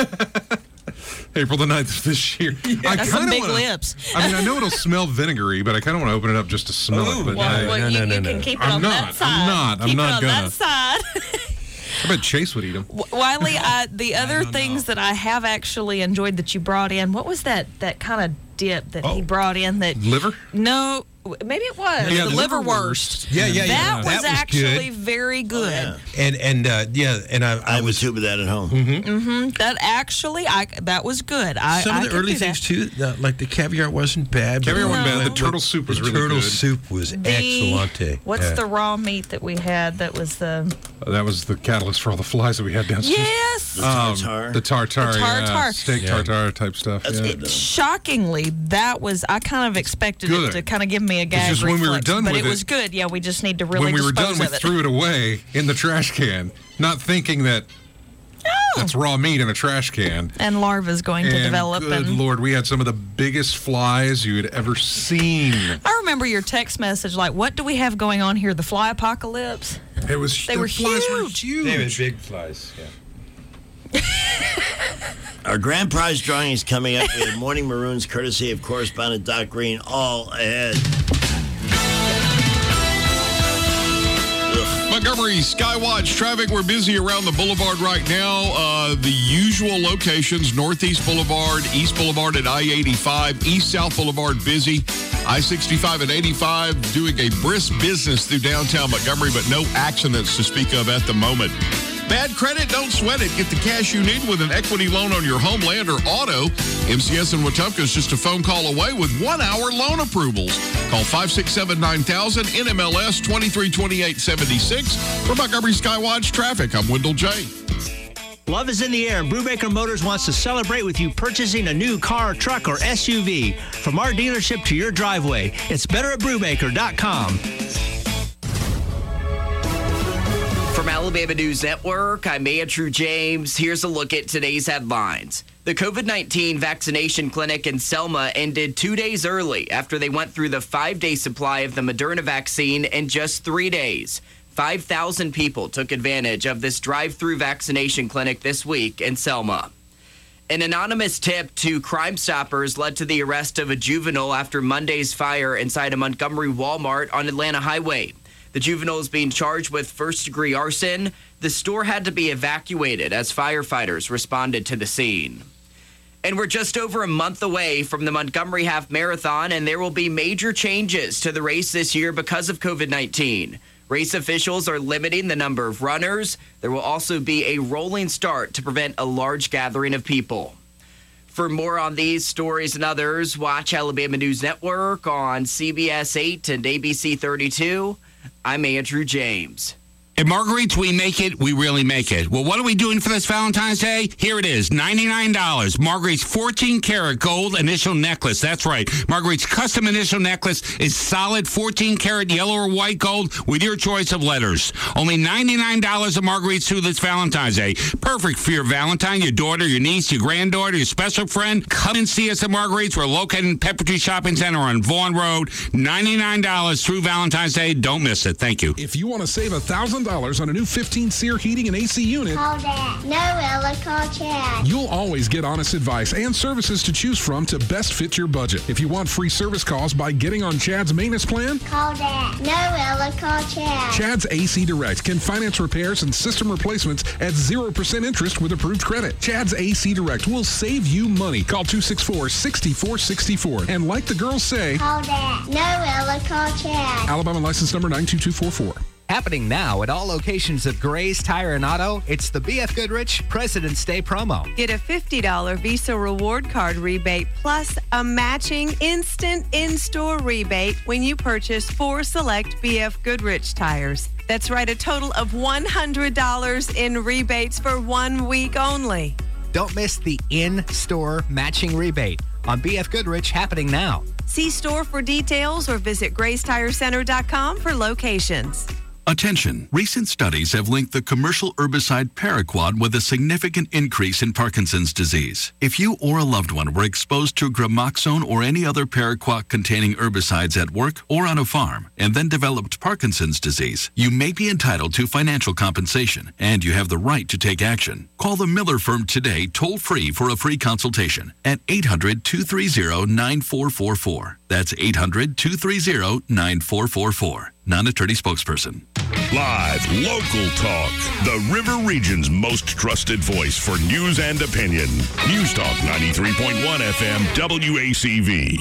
April the ninth of this year. I That's some kinda big wanna- lips. I mean, I know it'll smell vinegary, but I kind of want to open it up just to smell it. But Well, hey, well, you, you can keep it I'm on not. that side. I'm not. I'm Keep not it on gonna. that side. I bet Chase would eat them. W- Wiley, I, the other things that I have actually enjoyed that you brought in, what was that that kind of dip that he brought in? That Liver? No, w- maybe it was Yeah, the the liverwurst. Yeah, yeah, yeah. That was That was actually good. very good. And and uh, yeah, and I, I, I have a was. tube of that at home. Mm-hmm. That actually, I that was good. I, Some I of the could early do that. things too, the, like the caviar wasn't bad. but- Caviar wasn't bad. The but- turtle soup was the really turtle good. soup was The- excellent. What's Yeah. the raw meat that we had? That was the Uh, That was the catalyst for all the flies that we had downstairs. yes. The Um, tartare. the tartare. The yeah. tartare. Steak Yeah. tartare type stuff. That's yeah. good, though. Shockingly, that was I kind of expected good. it to kind of give me a gag just when we were reflex, done but with it it- was good. Yeah, we just need to really when we were dispose done, we of it. threw it away in the trash can, not thinking that that's raw meat in a trash can. And larva's going to And develop. good And Lord, we had some of the biggest flies you had ever seen. I remember your text message like, "What do we have going on here? The fly apocalypse?" It was They the were flies were huge. huge. They were big flies. Yeah. Our grand prize drawing is coming up. We have Morning Maroons, courtesy of correspondent Doc Green, all ahead. Montgomery Skywatch traffic. We're busy around the boulevard right now. Uh, the usual locations: Northeast Boulevard, East Boulevard at I eighty-five, East South Boulevard busy. I sixty-five and eighty-five doing a brisk business through downtown Montgomery, but no accidents to speak of at the moment. Bad credit? Don't sweat it. Get the cash you need with an equity loan on your home, land, or auto. M C S in Wetumpka is just a phone call away with one-hour loan approvals. Call five six seven, nine thousand, N M L S twenty-three twenty-eight seventy-six. For Montgomery Skywatch Traffic, I'm Wendell J. Love is in the air, and Brubaker Motors wants to celebrate with you purchasing a new car, truck, or S U V. From our dealership to your driveway, it's better at brubaker dot com. From Alabama News Network, I'm Andrew James. Here's a look at today's headlines. The COVID nineteen vaccination clinic in Selma ended two days early after they went through the five-day supply of the Moderna vaccine in just three days. five thousand people took advantage of this drive-through vaccination clinic this week in Selma. An anonymous tip to Crime Stoppers led to the arrest of a juvenile after Monday's fire inside a Montgomery Walmart on Atlanta Highway. The juvenile is being charged with first-degree arson. The store had to be evacuated as firefighters responded to the scene. And we're just over a month away from the Montgomery Half Marathon, and there will be major changes to the race this year because of COVID nineteen. Race officials are limiting the number of runners. There will also be a rolling start to prevent a large gathering of people. For more on these stories and others, watch Alabama News Network on C B S eight and A B C thirty-two. I'm Andrew James. At Marguerite's, we make it, we really make it. Well, what are we doing for this Valentine's Day? Here it is, ninety-nine dollars. Marguerite's fourteen karat gold initial necklace. That's right. Marguerite's custom initial necklace is solid fourteen karat yellow or white gold with your choice of letters. Only ninety-nine dollars at Marguerite's through this Valentine's Day. Perfect for your Valentine, your daughter, your niece, your granddaughter, your special friend. Come and see us at Marguerite's. We're located in Pepper Tree Shopping Center on Vaughan Road. ninety-nine dollars through Valentine's Day. Don't miss it. Thank you. If you want to save one thousand dollars on a new fifteen SEER heating and A C unit, Call Dad. No, Ella, call Chad. You'll always get honest advice and services to choose from to best fit your budget. If you want free service calls by getting on Chad's maintenance plan, Call Dad. No, Ella, call Chad. Chad's A C Direct can finance repairs and system replacements at zero percent interest with approved credit. Chad's A C Direct will save you money. Call two six four, six four six four. And like the girls say, Call Dad. No, Ella, call Chad. Alabama license number nine two two four four. Happening now at all locations of Gray's Tire and Auto, it's the B F Goodrich President's Day promo. Get a fifty dollars Visa reward card rebate plus a matching instant in-store rebate when you purchase four select B F Goodrich tires. That's right, a total of one hundred dollars in rebates for one week only. Don't miss the in-store matching rebate on B F Goodrich happening now. See store for details or visit grace tire center dot com for locations. Attention! Recent studies have linked the commercial herbicide Paraquat with a significant increase in Parkinson's disease. If you or a loved one were exposed to Gramoxone or any other Paraquat-containing herbicides at work or on a farm and then developed Parkinson's disease, you may be entitled to financial compensation, and you have the right to take action. Call the Miller Firm today toll-free for a free consultation at eight hundred, two three zero, nine four four four. That's eight hundred, two three zero, nine four four four. Non-attorney spokesperson. Live, local talk. The River Region's most trusted voice for news and opinion. News Talk ninety-three point one F M W A C V.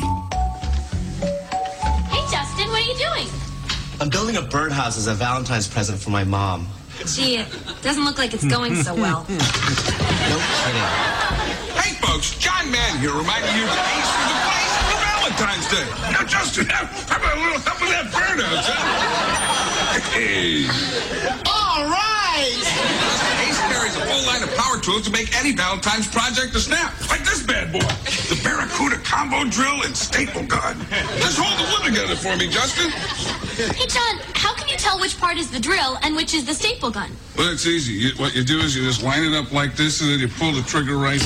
Hey, Justin, what are you doing? I'm building a birdhouse as a Valentine's present for my mom. Gee, it doesn't look like it's going so well. No kidding. Hey, folks, John Mann here reminding you to ace for the place for Valentine's Day. Now, Justin, how about a little help with that birdhouse, huh? Hey. All right! Ace carries a full line of power tools to make any Valentine's project a snap. Like this bad boy. The Barracuda combo drill and staple gun. Just hold the wood together for me, Justin. Hey, John, how can you tell which part is the drill and which is the staple gun? Well, it's easy. You, what you do is you just line it up like this, and then you pull the trigger right.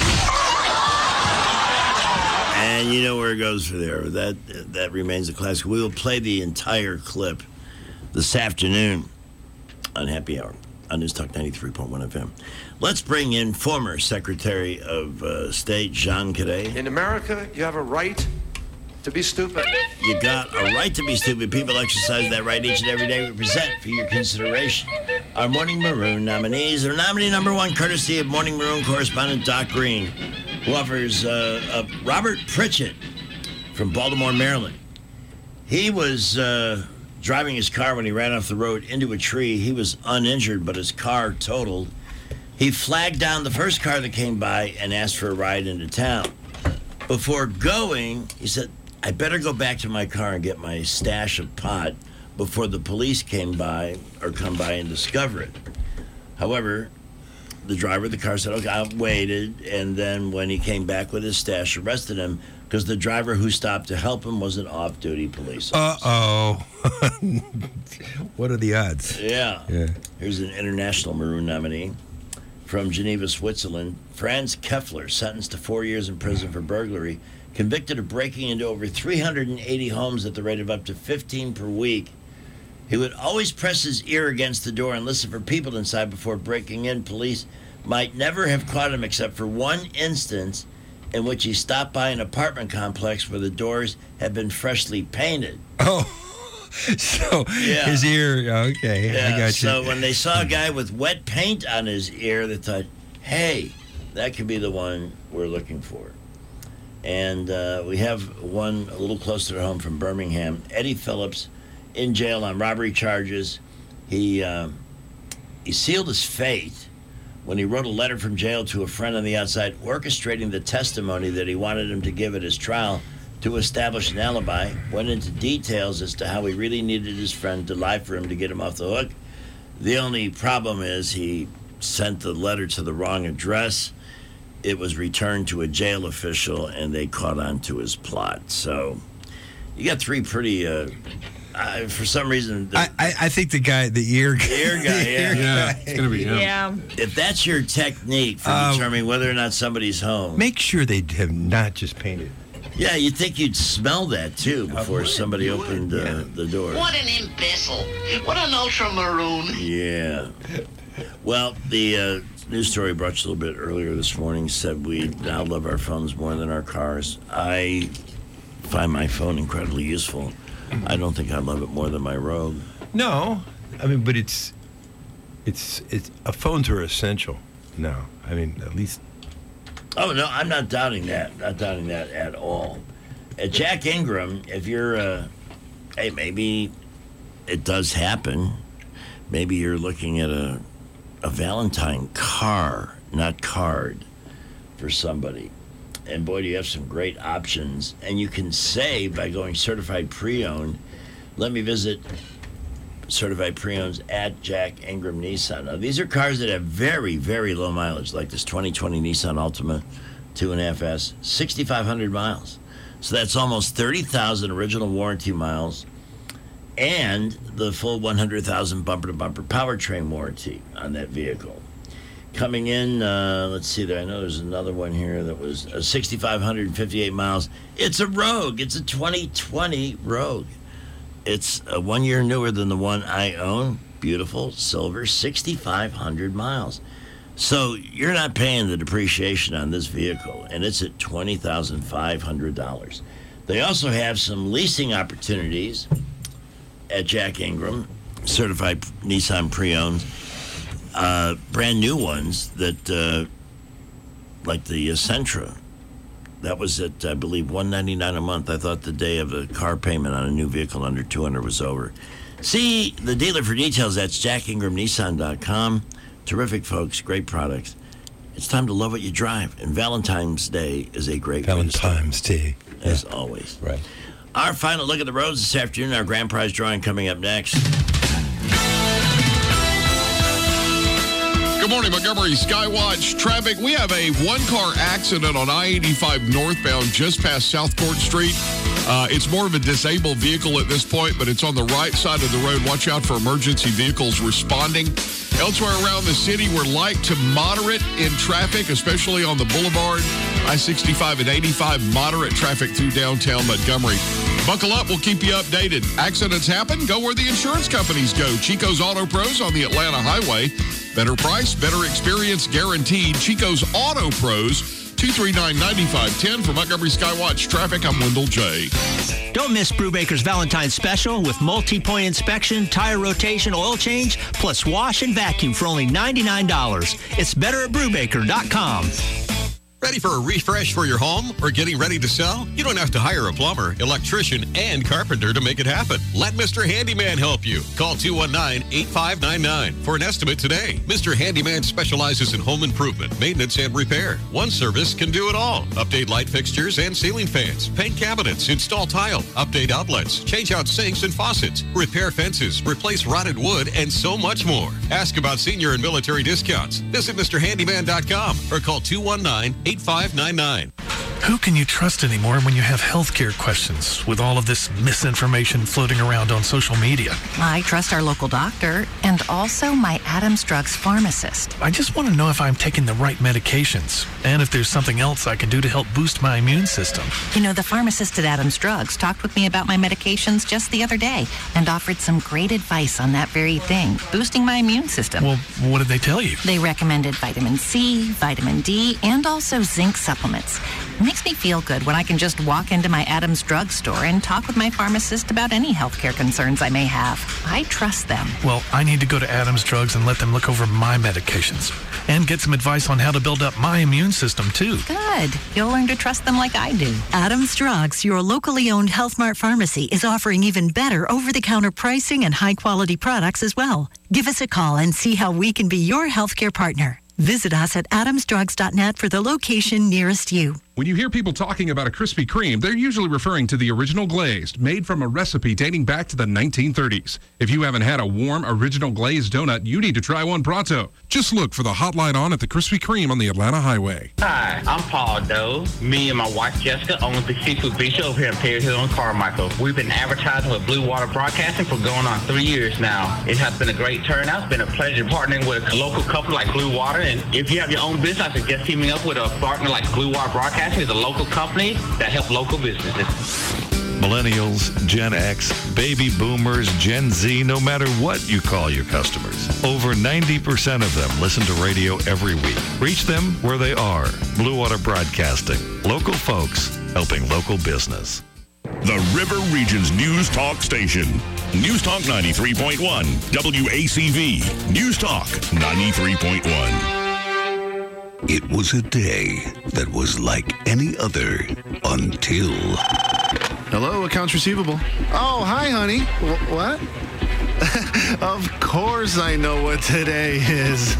And you know where it goes from there. That that remains a classic. We will play the entire clip this afternoon on Happy Hour on News Talk ninety-three point one F M. Let's bring in former Secretary of uh, State Jean Cadet. In America, you have a right to be stupid. You got a right to be stupid. People exercise that right each and every day. We present for your consideration our Morning Maroon nominees. Our nominee number one, courtesy of Morning Maroon correspondent Doc Green, who offers uh, uh, Robert Pritchett from Baltimore, Maryland. He was uh, driving his car when he ran off the road into a tree. He was uninjured, but his car totaled. He flagged down the first car that came by and asked for a ride into town. Before going, he said, I better go back to my car and get my stash of pot before the police came by or come by and discover it. However, the driver of the car said, okay, I waited. And then when he came back with his stash, arrested him because the driver who stopped to help him was an off-duty police officer. Uh-oh. What are the odds? Yeah. Yeah. Here's an international maroon nominee from Geneva, Switzerland. Franz Keffler, sentenced to four years in prison for burglary, convicted of breaking into over three hundred eighty homes at the rate of up to fifteen per week. He would always press his ear against the door and listen for people inside before breaking in. Police might never have caught him except for one instance in which he stopped by an apartment complex where the doors had been freshly painted. Oh, so Yeah. his ear, okay, Yeah, I got you. so when they saw a guy with wet paint on his ear, they thought, hey, that could be the one we're looking for. And uh, we have one a little closer to home from Birmingham. Eddie Phillips, in jail on robbery charges. He um, he sealed his fate when he wrote a letter from jail to a friend on the outside, orchestrating the testimony that he wanted him to give at his trial to establish an alibi. Went into details as to how he really needed his friend to lie for him to get him off the hook. The only problem is he sent the letter to the wrong address. It was returned to a jail official, and they caught on to his plot. So you got three pretty... Uh, Uh, for some reason, the, I, I, I think the guy, the ear guy. the ear guy, the yeah. ear Yeah, guy. it's going to be him. Yeah. If that's your technique for Um, determining whether or not somebody's home, Make sure they have not just painted. yeah, you'd think you'd smell that too before somebody opened uh, the door. What an imbecile. What an ultramaroon. Yeah. Well, the uh, news story brought you a little bit earlier this morning said we now love our phones more than our cars. I find my phone incredibly useful. I don't think I love it more than my Rogue. No, I mean, but it's, it's, it's, uh, phones are essential. No, I mean, at least. Oh, no, I'm not doubting that. Not doubting that at all. Uh, Jack Ingram, if you're, uh, hey, maybe it does happen. Maybe you're looking at a, a Valentine car, not card, for somebody. And boy, do you have some great options. And you can save by going certified pre-owned. Let me visit certified pre-owns at Jack Ingram Nissan. Now, these are cars that have very, very low mileage, like this twenty twenty Nissan Altima two point five S, sixty-five hundred miles. So that's almost thirty thousand original warranty miles and the full one hundred thousand bumper-to-bumper powertrain warranty on that vehicle. Coming in, uh, let's see there. I know there's another one here that was uh, six thousand five hundred fifty-eight miles. It's a Rogue. It's a twenty twenty Rogue. It's uh, one year newer than the one I own. Beautiful, silver, six thousand five hundred miles. So you're not paying the depreciation on this vehicle, and it's at twenty thousand five hundred dollars. They also have some leasing opportunities at Jack Ingram, certified Nissan pre-owned. Uh, brand new ones that, uh, like the uh, Sentra, that was at, I believe, one hundred ninety-nine dollars a month. I thought the day of a car payment on a new vehicle under two hundred dollars was over. See the dealer for details. That's jack ingram nissan dot com. Terrific folks, great products. It's time to love what you drive, and Valentine's Day is a great Valentine's Day, as always. Right. Our final look at the roads this afternoon. Our grand prize drawing coming up next. Good morning, Montgomery Skywatch traffic. We have a one-car accident on I eighty-five northbound just past South Court Street. Uh, it's more of a disabled vehicle at this point, but it's on the right side of the road. Watch out for emergency vehicles responding. Elsewhere around the city, we're light to moderate in traffic, especially on the boulevard. I sixty-five and eighty-five, moderate traffic through downtown Montgomery. Buckle up, we'll keep you updated. Accidents happen, go where the insurance companies go. Chico's Auto Pros on the Atlanta Highway. Better price, better experience guaranteed. Chico's Auto Pros, two three nine, nine five one zero. For Montgomery Skywatch Traffic, I'm Wendell J. Don't miss Brubaker's Valentine's Special with multi-point inspection, tire rotation, oil change, plus wash and vacuum for only ninety-nine dollars. It's better at brubaker dot com. Ready for a refresh for your home or getting ready to sell? You don't have to hire a plumber, electrician, and carpenter to make it happen. Let Mister Handyman help you. Call two one nine, eight five nine nine for an estimate today. Mister Handyman specializes in home improvement, maintenance, and repair. One service can do it all. Update light fixtures and ceiling fans, paint cabinets, install tile, update outlets, change out sinks and faucets, repair fences, replace rotted wood, and so much more. Ask about senior and military discounts. Visit Mr Handyman dot com or call two one nine, eight five nine nine. Who can you trust anymore when you have healthcare questions with all of this misinformation floating around on social media? I trust our local doctor and also my Adams Drugs pharmacist. I just want to know if I'm taking the right medications and if there's something else I can do to help boost my immune system. You know, the pharmacist at Adams Drugs talked with me about my medications just the other day and offered some great advice on that very thing, boosting my immune system. Well, what did they tell you? They recommended vitamin C, vitamin D, and also zinc supplements. It makes me feel good when I can just walk into my Adams Drug Store and talk with my pharmacist about any healthcare concerns I may have. I trust them. Well, I need to go to Adams Drugs and let them look over my medications and get some advice on how to build up my immune system, too. Good. You'll learn to trust them like I do. Adams Drugs, your locally owned Health Mart pharmacy, is offering even better over-the-counter pricing and high-quality products as well. Give us a call and see how we can be your healthcare partner. Visit us at adams drugs dot net for the location nearest you. When you hear people talking about a Krispy Kreme, they're usually referring to the original glazed, made from a recipe dating back to the nineteen thirties. If you haven't had a warm, original glazed donut, you need to try one pronto. Just look for the hotline on at the Krispy Kreme on the Atlanta Highway. Hi, I'm Paul Doe. Me and my wife Jessica own the Seafood Bistro over here in Perry Hill and Carmichael. We've been advertising with Blue Water Broadcasting for going on three years now. It has been a great turnout. It's been a pleasure partnering with a local company like Blue Water. And if you have your own business, I suggest teaming up with a partner like Blue Water Broadcasting. Is a local company that help local businesses. Millennials, Gen X, baby boomers, Gen Z, no matter what you call your customers. Over ninety percent of them listen to radio every week. Reach them where they are. Blue Water Broadcasting. Local folks helping local business. The River Region's News Talk Station. News Talk ninety-three point one. W A C V. News Talk ninety-three point one. It was a day that was like any other until... Hello, accounts receivable. Oh, hi, honey. W- what? Of course I know what today is.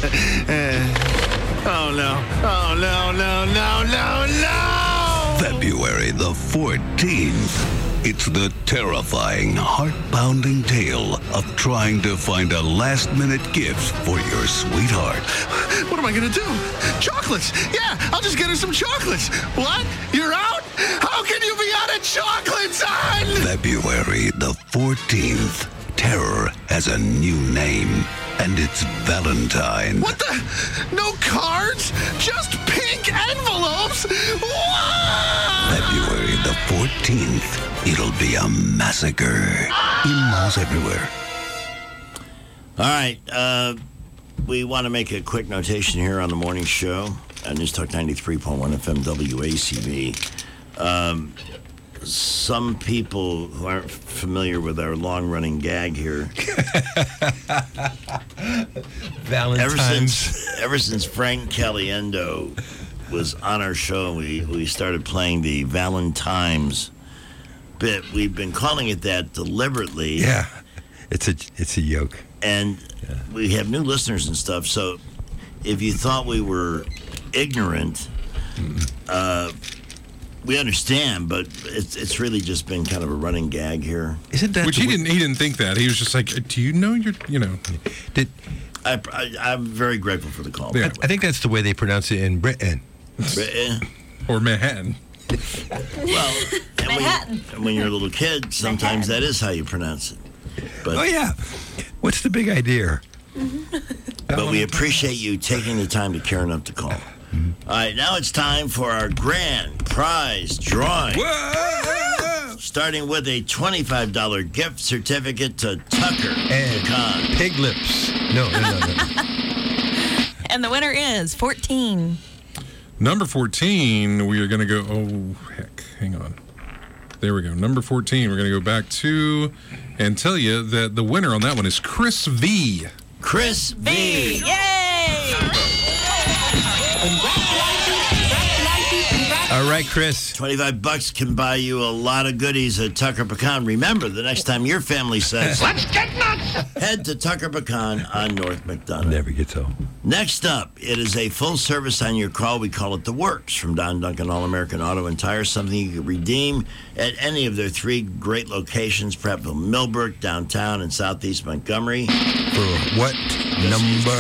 Oh, no. Oh, no, no, no, no, no! February the fourteenth. It's the terrifying, heart-pounding tale of trying to find a last-minute gift for your sweetheart. What am I going to do? Chocolates! Yeah, I'll just get her some chocolates. What? You're out? How can you be out of chocolates, son? February the fourteenth. Terror has a new name, and it's Valentine. What the? No cards? Just pink envelopes? What? February the fourteenth. It'll be a massacre in malls everywhere. All right. Uh, we want to make a quick notation here on the morning show on News Talk ninety-three point one F M W A C V. Um, some people who aren't familiar with our long-running gag here. Valentine's. Ever since, ever since Frank Caliendo was on our show, we, we started playing the Valentine's bit. We've been calling it that deliberately. Yeah, it's a it's a yoke. And yeah. We have new listeners and stuff. So if you thought we were ignorant, mm. uh, we understand. But it's it's really just been kind of a running gag here. Isn't that which he didn't he didn't think that he was just like, do you know your you know did I, I I'm very grateful for the call. Yeah. I, I think that's the way they pronounce it in Britain. Britain or Manhattan. Well, and when, and when you're a little kid, sometimes that is how you pronounce it. But, oh, yeah. What's the big idea? But we appreciate you taking the time to care enough to call. Mm-hmm. All right, now it's time for our grand prize drawing. Whoa! Starting with a twenty-five dollars gift certificate to Tucker and Pecan. Pig Lips. No, no, no, no. And the winner is fourteen. Number fourteen, we are going to go, oh, heck, hang on. There we go. Number fourteen, we're going to go back to and tell you that the winner on that one is Chris V. Chris V. Yay! Congratulations, right, Chris. twenty-five bucks can buy you a lot of goodies at Tucker Pecan. Remember, the next time your family says, let's get nuts, head to Tucker Pecan on North McDonough. Never gets old. Next up, it is a full service on your call. We call it The Works from Don Duncan All-American Auto and Tire, something you can redeem at any of their three great locations, Prattville, Millbrook, downtown, and southeast Montgomery. For what number?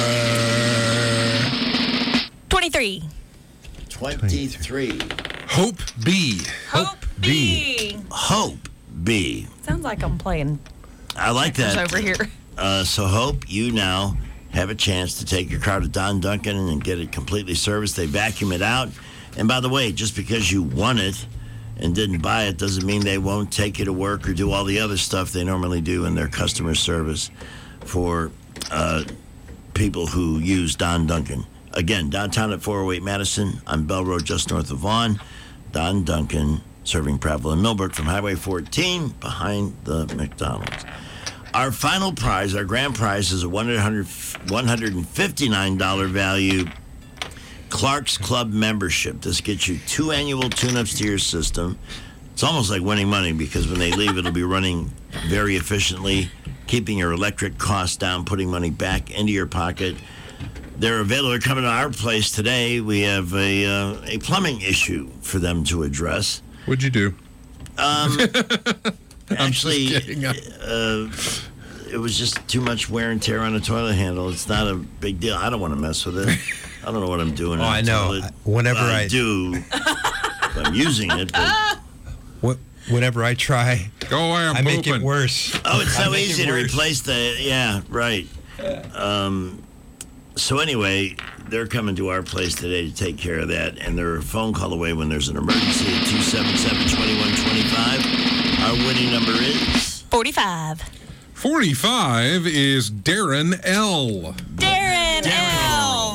twenty-three. twenty-three. Hope B. Hope B. Hope B. Sounds like I'm playing I like checkers that. over here. Uh, so Hope, you now have a chance to take your car to Don Duncan and get it completely serviced. They vacuum it out. And by the way, just because you won it and didn't buy it doesn't mean they won't take you to work or do all the other stuff they normally do in their customer service for uh, people who use Don Duncan. Again, downtown at four oh eight Madison on Bell Road, just north of Vaughan. Don Duncan, serving Prattville and Millbrook from Highway fourteen behind the McDonald's. Our final prize, our grand prize, is a one hundred fifty-nine dollars value Clark's Club membership. This gets you two annual tune-ups to your system. It's almost like winning money because when they leave, it'll be running very efficiently, keeping your electric costs down, putting money back into your pocket. They're available. They're coming to our place today. We have a uh, a plumbing issue for them to address. What'd you do? Um, actually, just kidding. uh, it was just too much wear and tear on the toilet handle. It's not a big deal. I don't want to mess with it. I don't know what I'm doing. Oh, in the I know. toilet. Whenever Well, I- I do, I'm using it. But What? Whenever I try, Go away, I'm I make it pooping. worse. oh, it's I so make it easy to worse. replace the. Yeah, right. Um, so anyway, they're coming to our place today to take care of that, and they're a phone call away when there's an emergency at two seven seven, two one two five. Our winning number is forty-five. forty-five is Darren L. Darren L.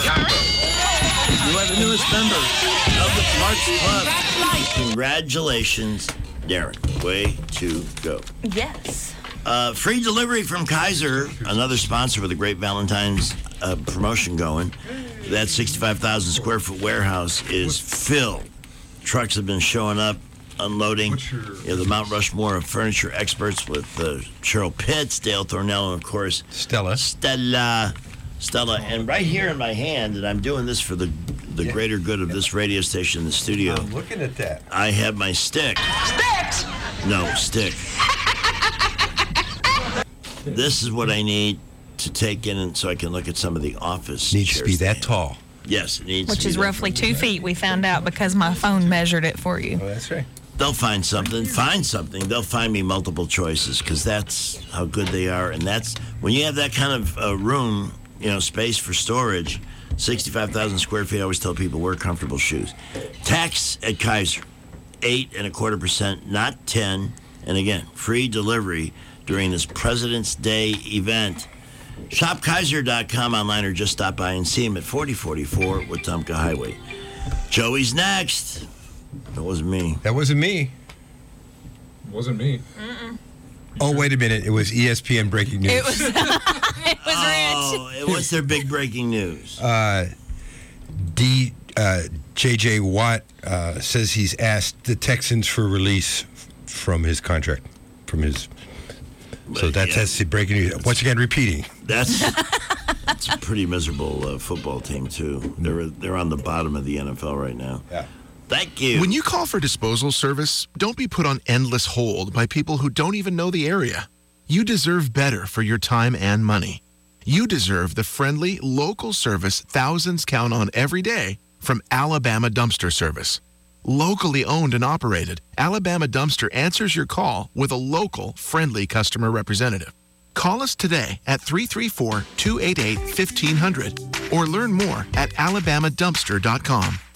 you are the newest member of the Clark's Club. Congratulations, Darren. Way to go. Yes. Uh, free delivery from Kaiser, another sponsor with a great Valentine's uh, promotion going. That sixty-five thousand square foot warehouse is filled. Trucks have been showing up, unloading. You know, the Mount Rushmore of furniture experts with uh, Cheryl Pitts, Dale Thornell, and of course Stella. Stella. Stella. And right here in my hand, and I'm doing this for the the Yeah. greater good of this radio station in the studio. I'm looking at that. I have my stick. Sticks! No, stick. This is what I need to take in and so I can look at some of the office Needs to chairs be they that have. tall. Yes, it needs Which to be is that roughly tall. two feet, we found out because my phone measured it for you. Oh, that's right. They'll find something. Find something. They'll find me multiple choices because that's how good they are. And that's when you have that kind of uh, room, you know, space for storage, sixty-five thousand square feet. I always tell people wear comfortable shoes. Tax at Kaiser, eight and a quarter percent, not ten. And again, free delivery during this President's Day event. Shop Kaiser dot com online or just stop by and see him at forty forty-four Wetumpka Highway. Joey's next. That wasn't me. That wasn't me. Wasn't me. Mm-mm. Oh, wait a minute. It was E S P N breaking news. It was, it was Oh, Rich. what's their big breaking news? uh, D. Uh, J J. Watt uh, says he's asked the Texans for release from his contract, from his. So But, that's, yeah. that's the breaking news. Once again, repeating. That's that's a pretty miserable uh, football team too. They're they're on the bottom of the N F L right now. Yeah. Thank you. When you call for disposal service, don't be put on endless hold by people who don't even know the area. You deserve better for your time and money. You deserve the friendly, local service thousands count on every day from Alabama Dumpster Service. Locally owned and operated, Alabama Dumpster answers your call with a local, friendly customer representative. Call us today at three three four, two eight eight, one five zero zero or learn more at alabama dumpster dot com.